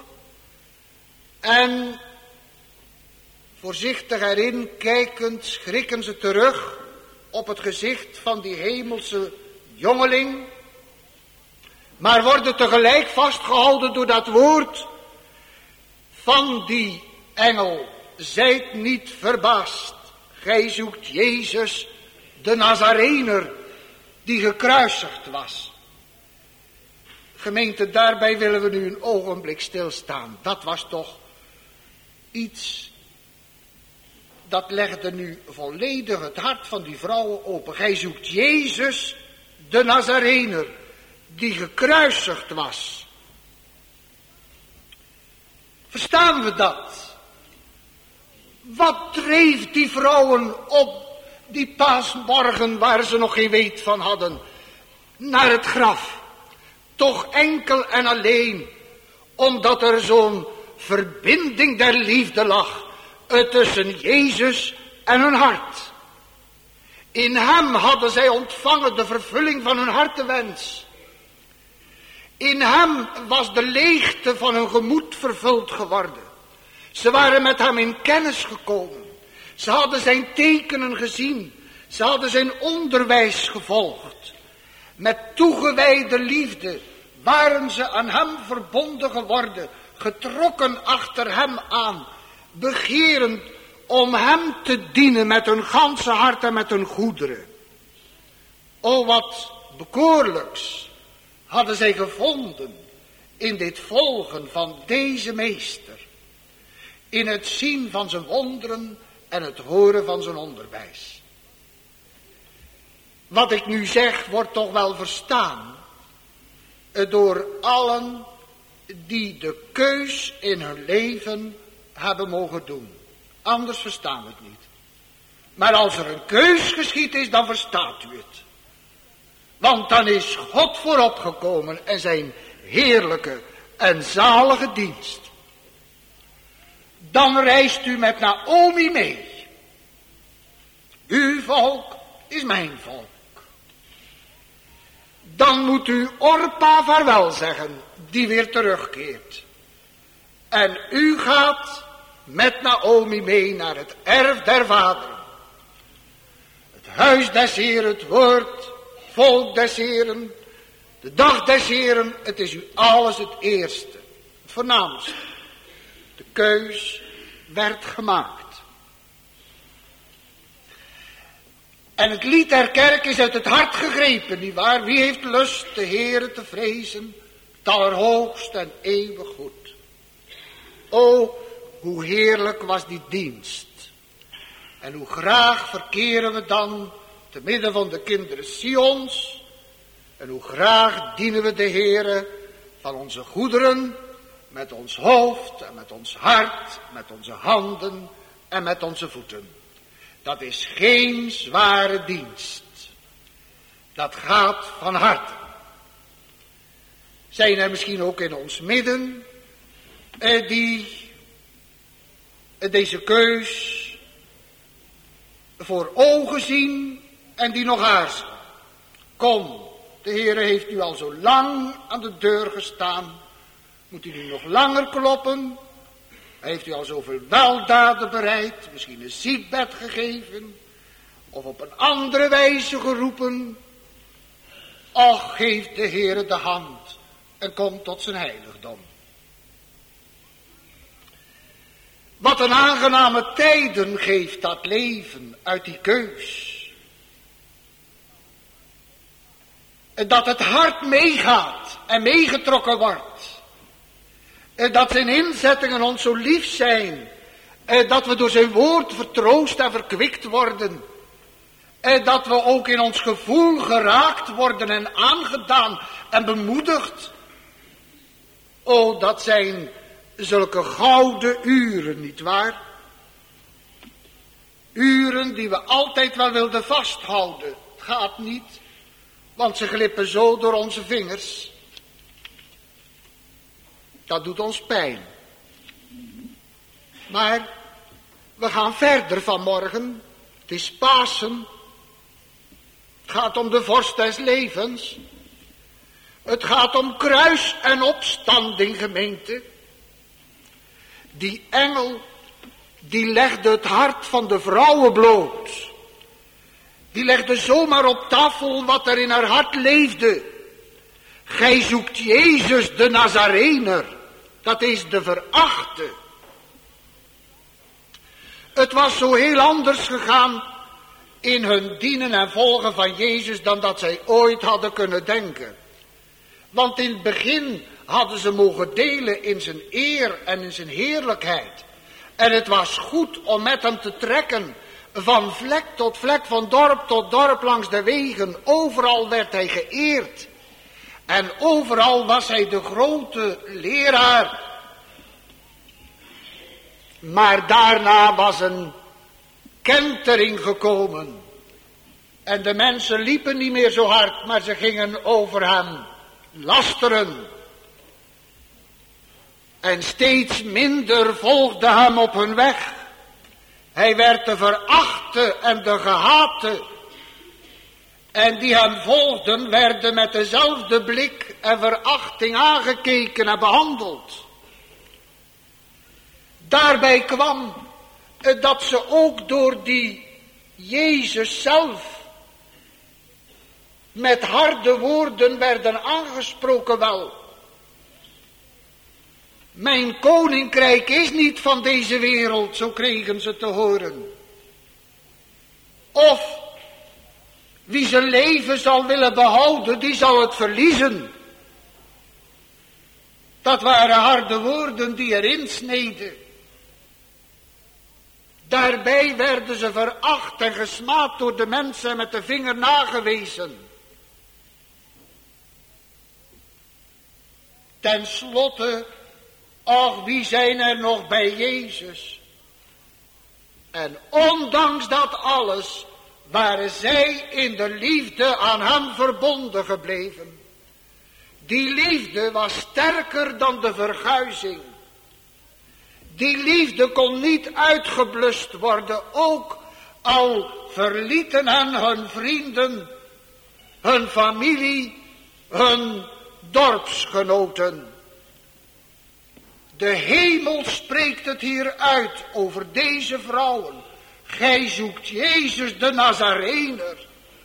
en voorzichtig erin kijkend schrikken ze terug op het gezicht van die hemelse jongeling, maar worden tegelijk vastgehouden door dat woord van die engel. Zijt niet verbaasd, gij zoekt Jezus, de Nazarener, die gekruisigd was. Gemeente, daarbij willen we nu een ogenblik stilstaan. Dat was toch iets, dat legde nu volledig het hart van die vrouwen open. Gij zoekt Jezus, de Nazarener, die gekruisigd was. Verstaan we dat? Wat dreef die vrouwen op die paasmorgen, waar ze nog geen weet van hadden, naar het graf? Toch enkel en alleen omdat er zo'n verbinding der liefde lag tussen Jezus en hun hart. In hem hadden zij ontvangen de vervulling van hun hartewens. In hem was de leegte van hun gemoed vervuld geworden. Ze waren met hem in kennis gekomen. Ze hadden zijn tekenen gezien. Ze hadden zijn onderwijs gevolgd. Met toegewijde liefde waren ze aan hem verbonden geworden, getrokken achter hem aan, begerend om hem te dienen met hun ganse hart en met hun goederen. O, wat bekoorlijks hadden zij gevonden in dit volgen van deze meester, in het zien van zijn wonderen en het horen van zijn onderwijs. Wat ik nu zeg wordt toch wel verstaan door allen die de keus in hun leven hebben mogen doen. Anders verstaan we het niet. Maar als er een keus geschied is, dan verstaat u het. Want dan is God voorop gekomen en zijn heerlijke en zalige dienst. Dan reist u met Naomi mee. Uw volk is mijn volk. Dan moet u Orpa vaarwel zeggen, die weer terugkeert. En u gaat met Naomi mee naar het erf der vaderen. Het huis des Heeren, het woord, volk des Heeren, de dag des Heeren, het is u alles het eerste, het voornaamste. De keus werd gemaakt. En het lied der kerk is uit het hart gegrepen, nietwaar? Wie heeft lust de Heere te vrezen, het allerhoogst en eeuwig goed. O, hoe heerlijk was die dienst. En hoe graag verkeren we dan te midden van de kinderen Sions. En hoe graag dienen we de Heere van onze goederen, met ons hoofd en met ons hart, met onze handen en met onze voeten. Dat is geen zware dienst. Dat gaat van harte. Zijn er misschien ook in ons midden die deze keus voor ogen zien en die nog aarzelen. Kom, de Heere heeft u al zo lang aan de deur gestaan. Moet u nu nog langer kloppen? Hij heeft u al zoveel weldaden bereid, misschien een ziekbed gegeven, of op een andere wijze geroepen. Och, geef de Heere de hand en kom tot zijn heiligdom. Wat een aangename tijden geeft dat leven uit die keus. En dat het hart meegaat en meegetrokken wordt. En dat zijn inzettingen ons zo lief zijn. En dat we door zijn woord vertroost en verkwikt worden. En dat we ook in ons gevoel geraakt worden en aangedaan en bemoedigd. O, dat zijn zulke gouden uren, nietwaar? Uren die we altijd wel wilden vasthouden. Het gaat niet, want ze glippen zo door onze vingers. Dat doet ons pijn. Maar we gaan verder vanmorgen. Het is Pasen. Het gaat om de vorst des levens. Het gaat om kruis en opstanding, gemeente. Die engel, die legde het hart van de vrouwen bloot. Die legde zomaar op tafel wat er in haar hart leefde. Gij zoekt Jezus de Nazarener. Dat is de verachte. Het was zo heel anders gegaan in hun dienen en volgen van Jezus dan dat zij ooit hadden kunnen denken. Want in het begin hadden ze mogen delen in zijn eer en in zijn heerlijkheid. En het was goed om met hem te trekken, Van vlek tot vlek, van dorp tot dorp langs de wegen. Overal werd hij geëerd. En overal was hij de grote leraar. Maar daarna was een kentering gekomen. En de mensen liepen niet meer zo hard, maar ze gingen over hem lasteren. En steeds minder volgden hem op hun weg. Hij werd de verachte en de gehate. En die hem volgden werden met dezelfde blik en verachting aangekeken en behandeld. Daarbij kwam dat ze ook door die Jezus zelf met harde woorden werden aangesproken wel. Mijn koninkrijk is niet van deze wereld, zo kregen ze te horen. Of wie zijn leven zal willen behouden, die zal het verliezen. Dat waren harde woorden die erin sneden. Daarbij werden ze veracht en gesmaad door de mensen en met de vinger nagewezen. Ten slotte, ach, wie zijn er nog bij Jezus? En ondanks dat alles waren zij in de liefde aan hem verbonden gebleven. Die liefde was sterker dan de verguizing. Die liefde kon niet uitgeblust worden, ook al verlieten hen hun vrienden, hun familie, hun dorpsgenoten. De hemel spreekt het hier uit over deze vrouwen. Gij zoekt Jezus de Nazarener.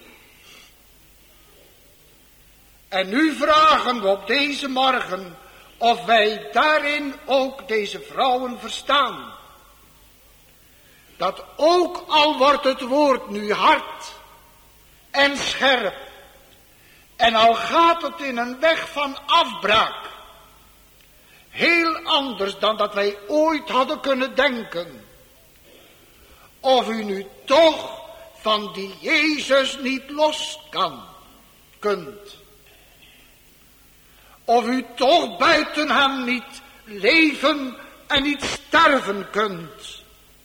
En nu vragen we op deze morgen of wij daarin ook deze vrouwen verstaan. Dat ook al wordt het woord nu hard en scherp, en al gaat het in een weg van afbraak, heel anders dan dat wij ooit hadden kunnen denken, of u nu toch van die Jezus niet los kunt. Of u toch buiten hem niet leven en niet sterven kunt.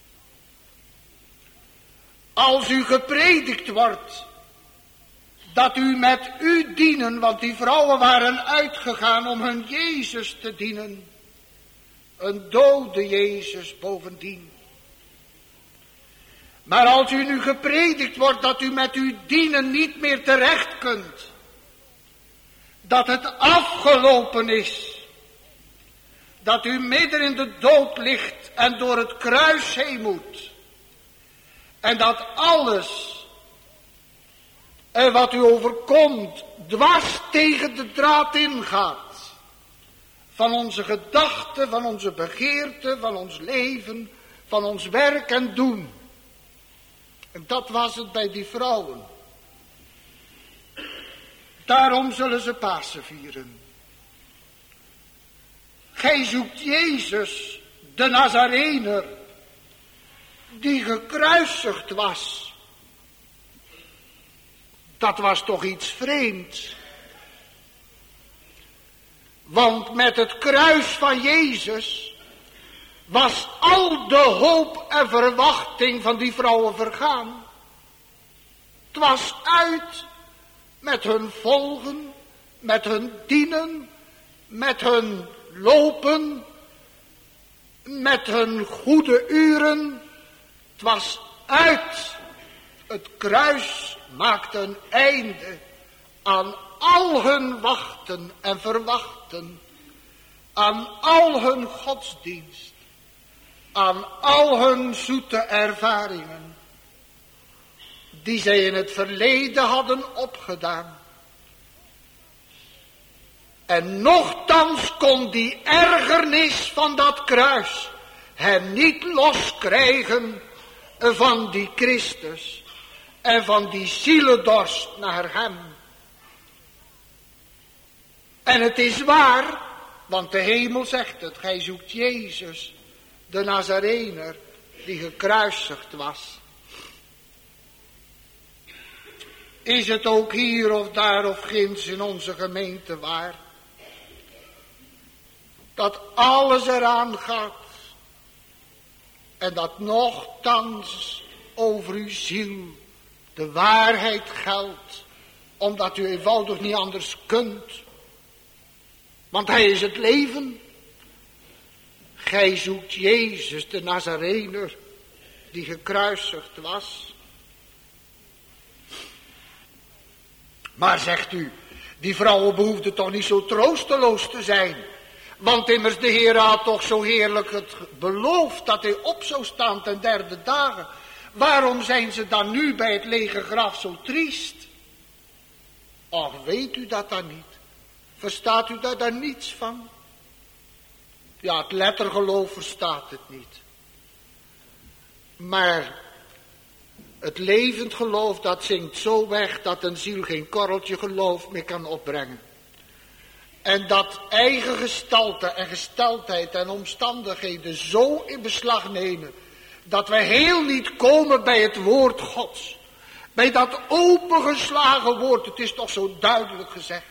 Als u gepredikt wordt, dat u met u dienen, want die vrouwen waren uitgegaan om hun Jezus te dienen. Een dode Jezus bovendien. Maar als u nu gepredikt wordt dat u met uw dienen niet meer terecht kunt. Dat het afgelopen is. Dat u midden in de dood ligt en door het kruis heen moet. En dat alles wat u overkomt dwars tegen de draad ingaat. Van onze gedachten, van onze begeerten, van ons leven, van ons werk en doen. En dat was het bij die vrouwen. Daarom zullen ze Pasen vieren. Gij zoekt Jezus, de Nazarener, die gekruisigd was. Dat was toch iets vreemds. Want met het kruis van Jezus was al de hoop en verwachting van die vrouwen vergaan. Het was uit met hun volgen, met hun dienen, met hun lopen, met hun goede uren. Het was uit. Het kruis maakte een einde aan al hun wachten en verwachten, aan al hun godsdienst, aan al hun zoete ervaringen, die zij in het verleden hadden opgedaan. En nochtans kon die ergernis van dat kruis hen niet loskrijgen van die Christus en van die zielendorst naar hem. En het is waar, want de hemel zegt het, gij zoekt Jezus, de Nazarener, die gekruisigd was. is het ook hier of daar of ginds in onze gemeente waar, dat alles eraan gaat en dat nochtans over uw ziel de waarheid geldt, omdat u eenvoudig niet anders kunt, want hij is het leven. Gij zoekt Jezus de Nazarener die gekruisigd was. Maar zegt u, die vrouwen behoefden toch niet zo troosteloos te zijn, want immers de Heer had toch zo heerlijk het beloofd dat hij op zou staan ten derde dagen. Waarom zijn ze dan nu bij het lege graf zo triest? Och, weet u dat dan niet? Verstaat u daar dan niets van? Ja, het lettergeloof verstaat het niet. Maar het levend geloof, dat zinkt zo weg dat een ziel geen korreltje geloof meer kan opbrengen. En dat eigen gestalte en gesteldheid en omstandigheden zo in beslag nemen, dat we heel niet komen bij het woord Gods. Bij dat opengeslagen woord, het is toch zo duidelijk gezegd.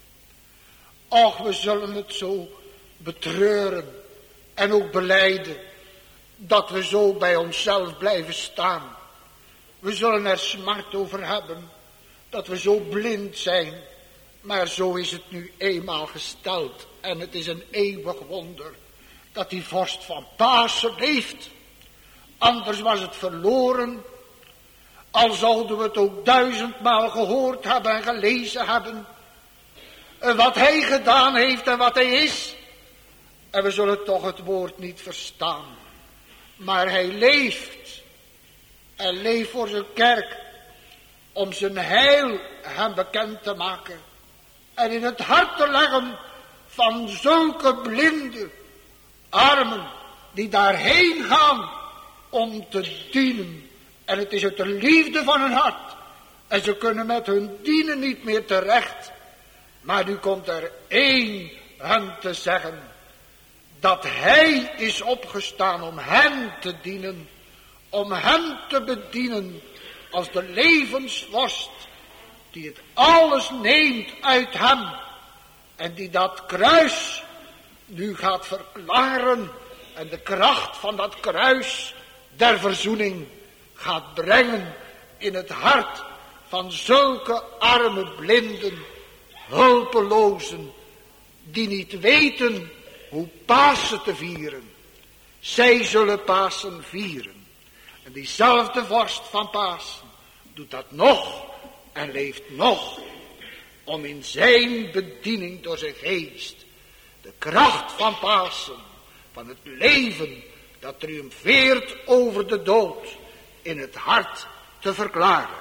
Och, we zullen het zo betreuren en ook belijden, dat we zo bij onszelf blijven staan. We zullen er smart over hebben, dat we zo blind zijn. Maar zo is het nu eenmaal gesteld. En het is een eeuwig wonder dat die vorst van Pasen leeft. Anders was het verloren. Al zouden we het ook 1000-maal gehoord hebben en gelezen hebben. Wat hij gedaan heeft en wat hij is. En we zullen toch het woord niet verstaan. Maar hij leeft. Hij leeft voor zijn kerk. Om zijn heil hem bekend te maken. En in het hart te leggen van zulke blinde armen die daarheen gaan om te dienen. En het is uit de liefde van hun hart. En ze kunnen met hun dienen niet meer terecht. Maar nu komt er één hen te zeggen dat hij is opgestaan om hen te dienen. Om hen te bedienen als de levensvorst. Die het alles neemt uit hem. En die dat kruis nu gaat verklaren. En de kracht van dat kruis der verzoening gaat brengen in het hart van zulke arme blinden, hulpelozen, die niet weten hoe Pasen te vieren. Zij zullen Pasen vieren. En diezelfde vorst van Pasen doet dat nog en leeft nog, om in zijn bediening door zijn geest de kracht van Pasen, van het leven dat triomfeert over de dood, in het hart te verklaren.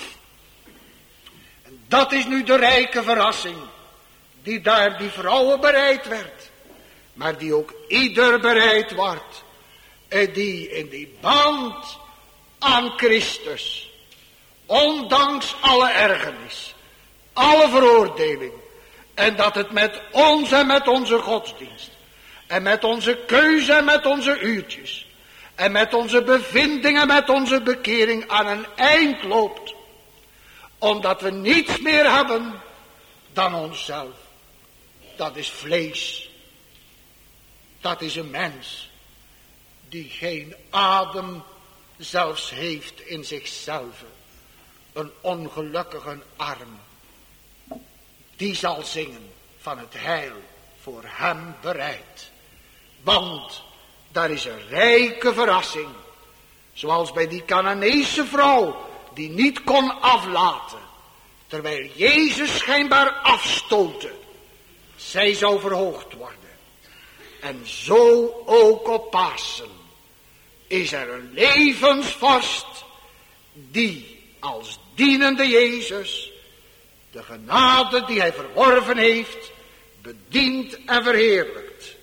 En dat is nu de rijke verrassing, die daar die vrouwen bereid werd, maar die ook ieder bereid wordt, die in die band aan Christus, ondanks alle ergernis, alle veroordeling, en dat het met ons en met onze godsdienst, en met onze keuze en met onze uurtjes, en met onze bevinding en met onze bekering aan een eind loopt, omdat we niets meer hebben dan onszelf. Dat is vlees. Dat is een mens die geen adem zelfs heeft in zichzelf. Een ongelukkige arm. Die zal zingen van het heil voor hem bereid. Want daar is een rijke verrassing. Zoals bij die Canaanese vrouw die niet kon aflaten. Terwijl Jezus schijnbaar afstootte. Zij zou verhoogd worden. En zo ook op Pasen is er een levensvorst die als dienende Jezus de genade die hij verworven heeft bedient en verheerlijkt.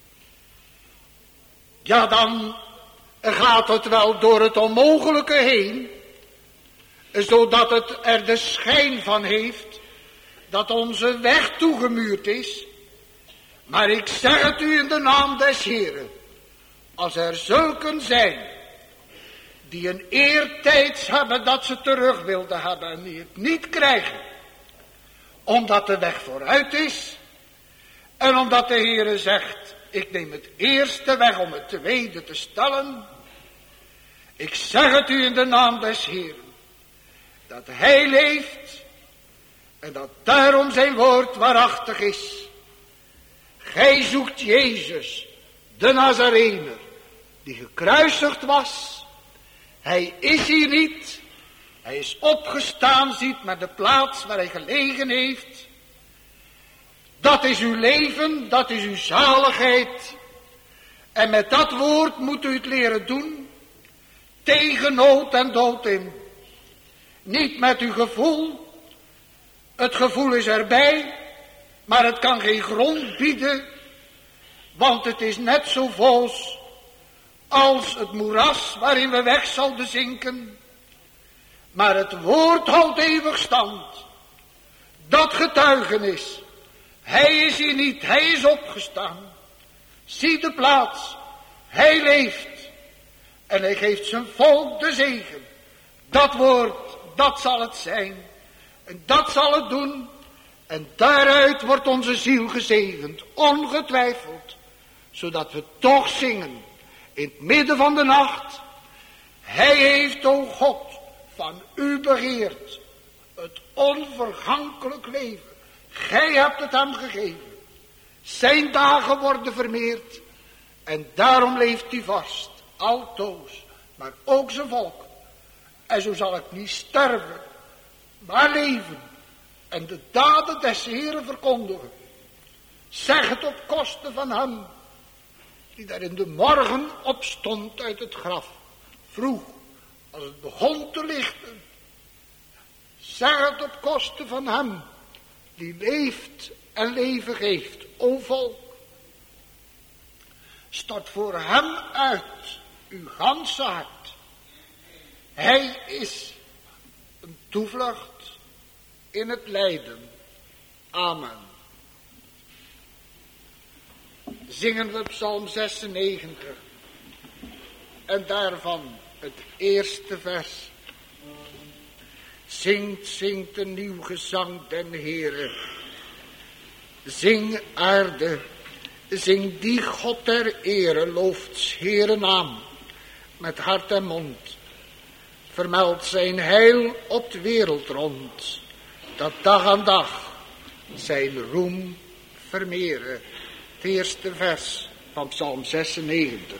Ja, dan gaat het wel door het onmogelijke heen, zodat het er de schijn van heeft dat onze weg toegemuurd is. Maar ik zeg het u in de naam des Heren, als er zulken zijn die een eertijds hebben dat ze terug wilden hebben en die het niet krijgen. Omdat de weg vooruit is en omdat de Heere zegt, ik neem het eerste weg om het tweede te stellen. Ik zeg het u in de naam des Heeren, dat Hij leeft en dat daarom zijn woord waarachtig is. Gij zoekt Jezus, de Nazarener, die gekruisigd was. Hij is hier niet. Hij is opgestaan, ziet met de plaats waar hij gelegen heeft. Dat is uw leven, dat is uw zaligheid. En met dat woord moet u het leren doen. Tegen nood en dood in. Niet met uw gevoel. Het gevoel is erbij, maar het kan geen grond bieden. Want het is net zo vals als het moeras waarin we weg zouden zinken. Maar het woord houdt eeuwig stand. Dat getuigenis. Hij is hier niet, hij is opgestaan. Zie de plaats. Hij leeft. En hij geeft zijn volk de zegen. Dat woord, dat zal het zijn. En dat zal het doen. En daaruit wordt onze ziel gezegend. Ongetwijfeld. Zodat we toch zingen. In het midden van de nacht. Hij heeft, o God, van u begeerd. Het onvergankelijk leven. Gij hebt het hem gegeven. Zijn dagen worden vermeerd. En daarom leeft hij vast. Altoos. Maar ook zijn volk. En zo zal ik niet sterven. Maar leven. En de daden des Heeren verkondigen. Zeg het op kosten van hem. Die daar in de morgen opstond uit het graf. Vroeg. Als het begon te lichten. Zeg het op kosten van hem. Die leeft en leven geeft. O volk. Stort voor hem uit. Uw ganse hart. Hij is een toevlucht in het lijden. Amen. Zingen we Psalm 96. En daarvan het eerste vers. Zingt een nieuw gezang den Heere. Zing aarde. Zing die God ter ere. Looft 's Heere naam. Met hart en mond. Vermeld zijn heil op de wereld rond. Dat dag aan dag zijn roem vermeren. Het eerste vers van Psalm 96.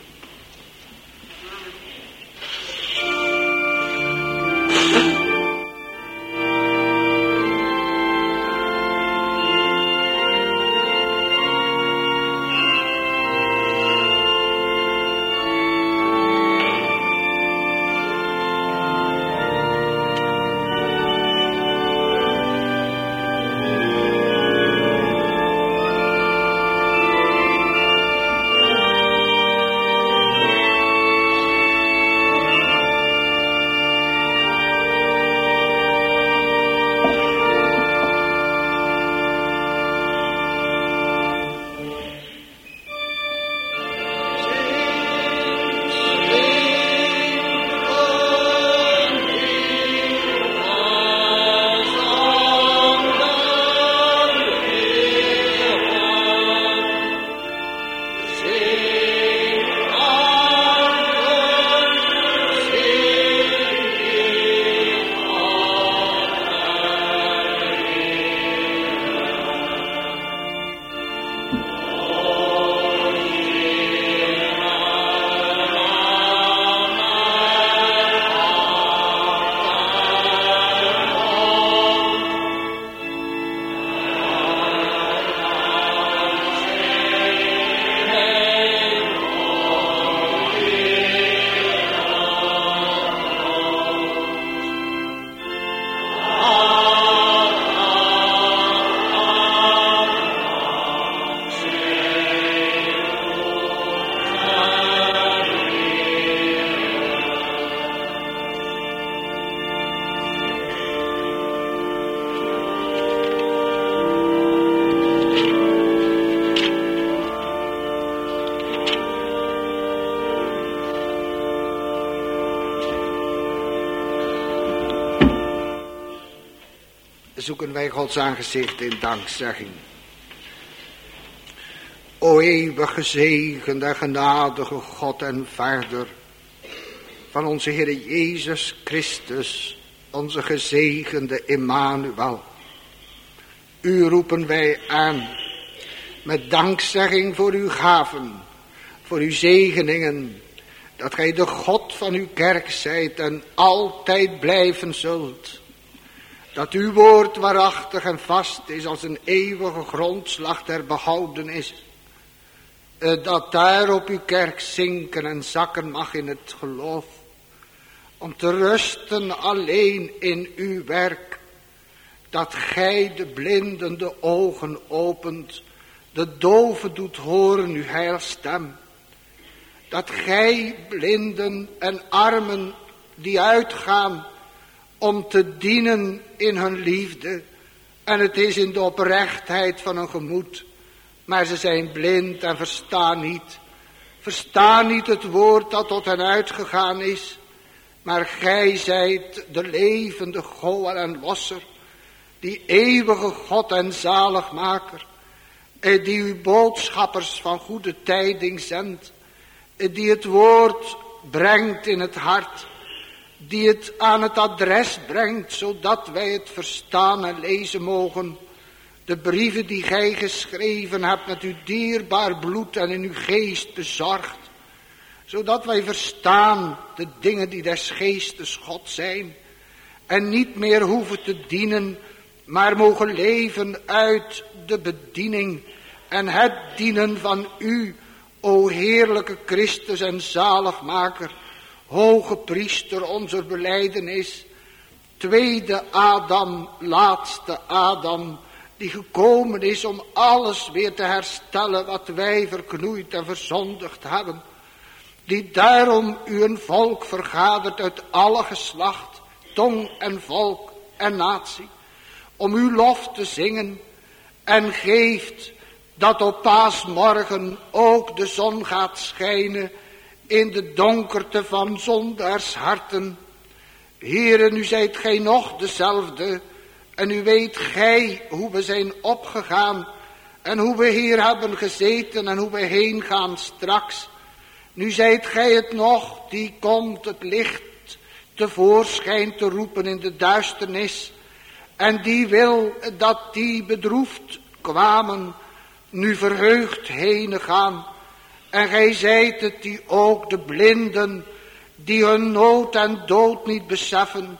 zoeken wij Gods aangezicht in dankzegging. O eeuwig gezegende en genadige God en Vader van onze Heer Jezus Christus, onze gezegende Immanuel. U roepen wij aan met dankzegging voor uw gaven, voor uw zegeningen, dat gij de God van uw kerk zijt en altijd blijven zult. Dat uw woord waarachtig en vast is als een eeuwige grondslag der behoudenis. Dat daar op uw kerk zinken en zakken mag in het geloof. Om te rusten alleen in uw werk. Dat gij de blinden de ogen opent. De doven doet horen uw heilstem. Dat gij blinden en armen die uitgaan om te dienen in hun liefde. En het is in de oprechtheid van hun gemoed. Maar ze zijn blind en verstaan niet. Verstaan niet het woord dat tot hen uitgegaan is. Maar gij zijt de levende Goer en Losser. Die eeuwige God en zaligmaker. Die uw boodschappers van goede tijding zendt. Die het woord brengt in het hart. Die het aan het adres brengt, zodat wij het verstaan en lezen mogen. De brieven die gij geschreven hebt met uw dierbaar bloed en in uw geest bezorgd. Zodat wij verstaan de dingen die des geestes God zijn. En niet meer hoeven te dienen, maar mogen leven uit de bediening. En het dienen van u, o heerlijke Christus en zaligmaker. Hoge priester onze belijdenis. Tweede Adam, laatste Adam. Die gekomen is om alles weer te herstellen wat wij verknoeid en verzondigd hebben. Die daarom u een volk vergadert uit alle geslacht, tong en volk en natie. Om uw lof te zingen en geeft dat op paasmorgen ook de zon gaat schijnen in de donkerte van zondaars harten. Heere, nu zijt gij nog dezelfde. En u weet gij hoe we zijn opgegaan. En hoe we hier hebben gezeten en hoe we heen gaan straks. Nu zijt gij het nog die komt het licht tevoorschijn te roepen in de duisternis. En die wil dat die bedroefd kwamen nu verheugd heen gaan. En gij zijt het die ook de blinden die hun nood en dood niet beseffen,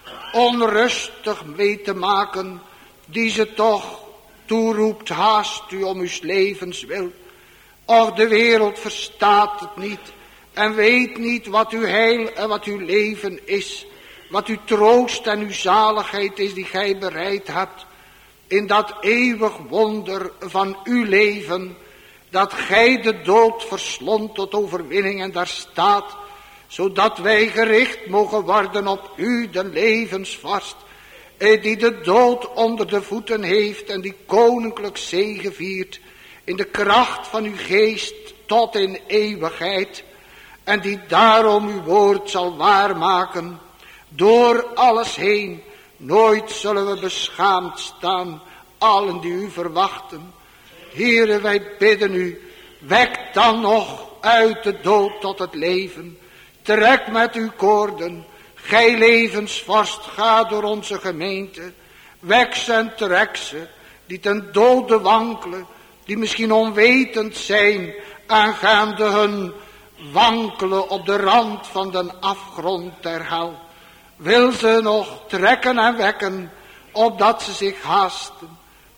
onrustig mee te maken, die ze toch toeroept, haast u om uw levens wil. Och, de wereld verstaat het niet en weet niet wat uw heil en wat uw leven is, wat uw troost en uw zaligheid is die gij bereid hebt in dat eeuwig wonder van uw leven, dat gij de dood verslond tot overwinning en daar staat, zodat wij gericht mogen worden op u, de levensvorst, die de dood onder de voeten heeft en die koninklijk zegeviert in de kracht van uw geest tot in eeuwigheid, en die daarom uw woord zal waarmaken door alles heen. Nooit zullen we beschaamd staan, allen die u verwachten. Heere, wij bidden u, wek dan nog uit de dood tot het leven. Trek met uw koorden, gij levensvorst, ga door onze gemeente. Wek ze en trek ze, die ten dode wankelen, die misschien onwetend zijn aangaande hun wankelen op de rand van de afgrond der hel. Wil ze nog trekken en wekken, opdat ze zich haasten.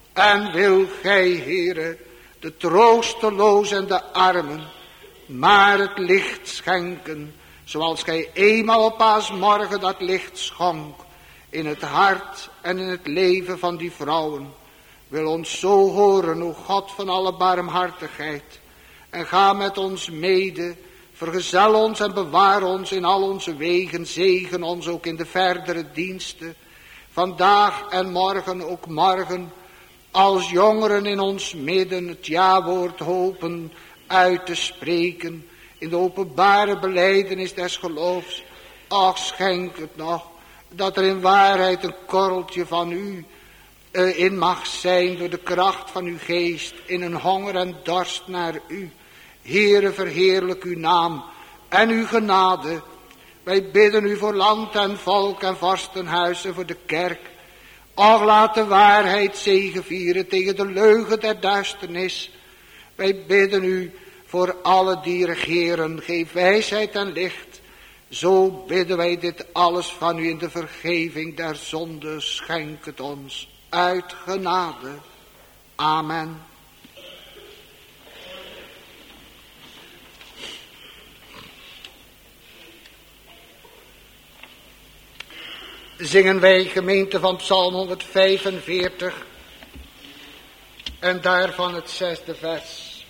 En wil gij, Heere, de troosteloos en de armen, maar het licht schenken, zoals gij eenmaal op paasmorgen dat licht schonk, in het hart en in het leven van die vrouwen. Wil ons zo horen, o God van alle barmhartigheid, en ga met ons mede, vergezel ons en bewaar ons in al onze wegen, zegen ons ook in de verdere diensten, vandaag en morgen, ook morgen, als jongeren in ons midden het jawoord hopen uit te spreken, in de openbare belijdenis des geloofs. Ach, schenk het nog, dat er in waarheid een korreltje van u in mag zijn door de kracht van uw geest, in een honger en dorst naar u. Heere, verheerlijk uw naam en uw genade. Wij bidden u voor land en volk en vorstenhuizen, voor de kerk. Och, laat de waarheid zegevieren tegen de leugen der duisternis. Wij bidden u voor alle die regeren, geef wijsheid en licht. Zo bidden wij dit alles van u in de vergeving der zonde, schenk het ons uit genade. Amen. Zingen wij gemeente van Psalm 145 en daarvan het 6e vers.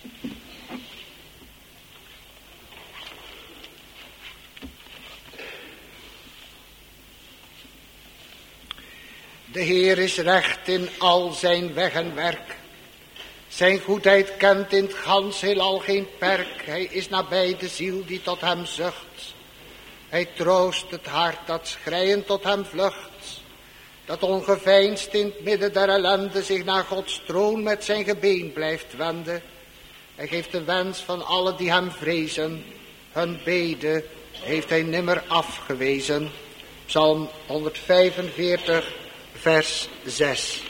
De Heer is recht in al zijn weg en werk. Zijn goedheid kent in het gans heelal geen perk. Hij is nabij de ziel die tot hem zucht. Hij troost het hart dat schreiend tot hem vlucht. Dat ongeveinsd in het midden der ellende zich naar Gods troon met zijn gebeen blijft wenden. Hij geeft de wens van allen die hem vrezen. Hun bede heeft hij nimmer afgewezen. Psalm 145 vers 6.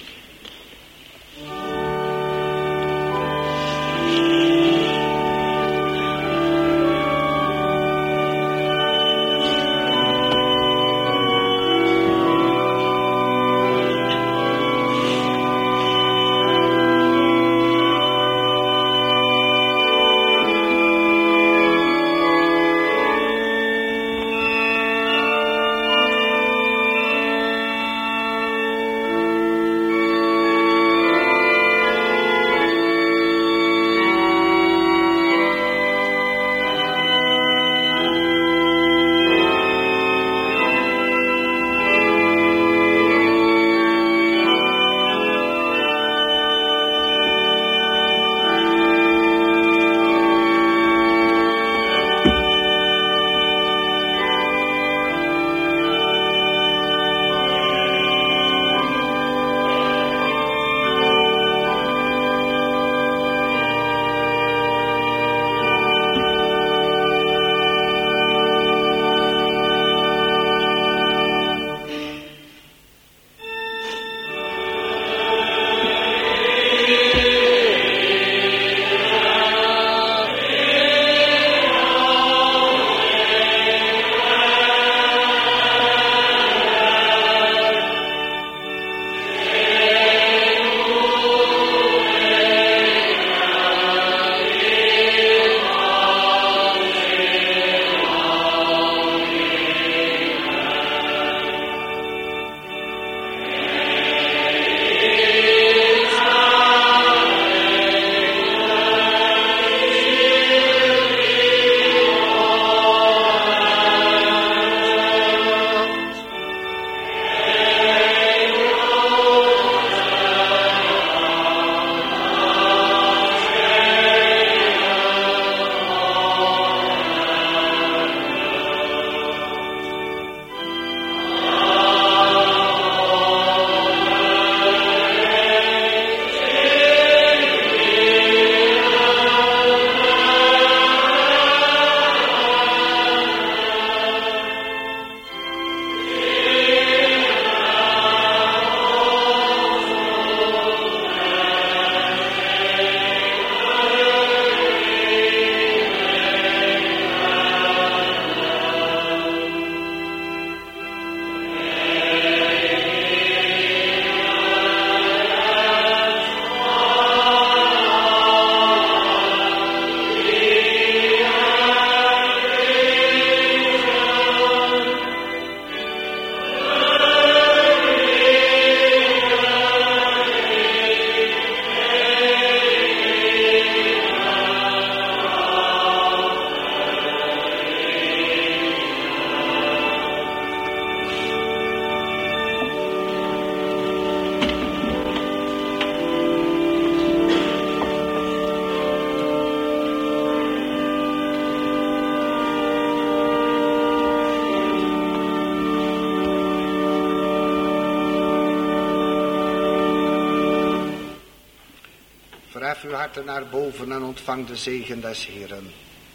uw harten naar boven en ontvang de zegen des Heeren.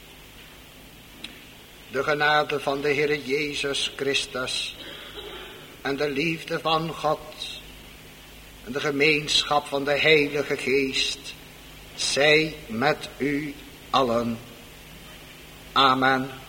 De genade van de Heere Jezus Christus en de liefde van God en de gemeenschap van de Heilige Geest zij met u allen. Amen.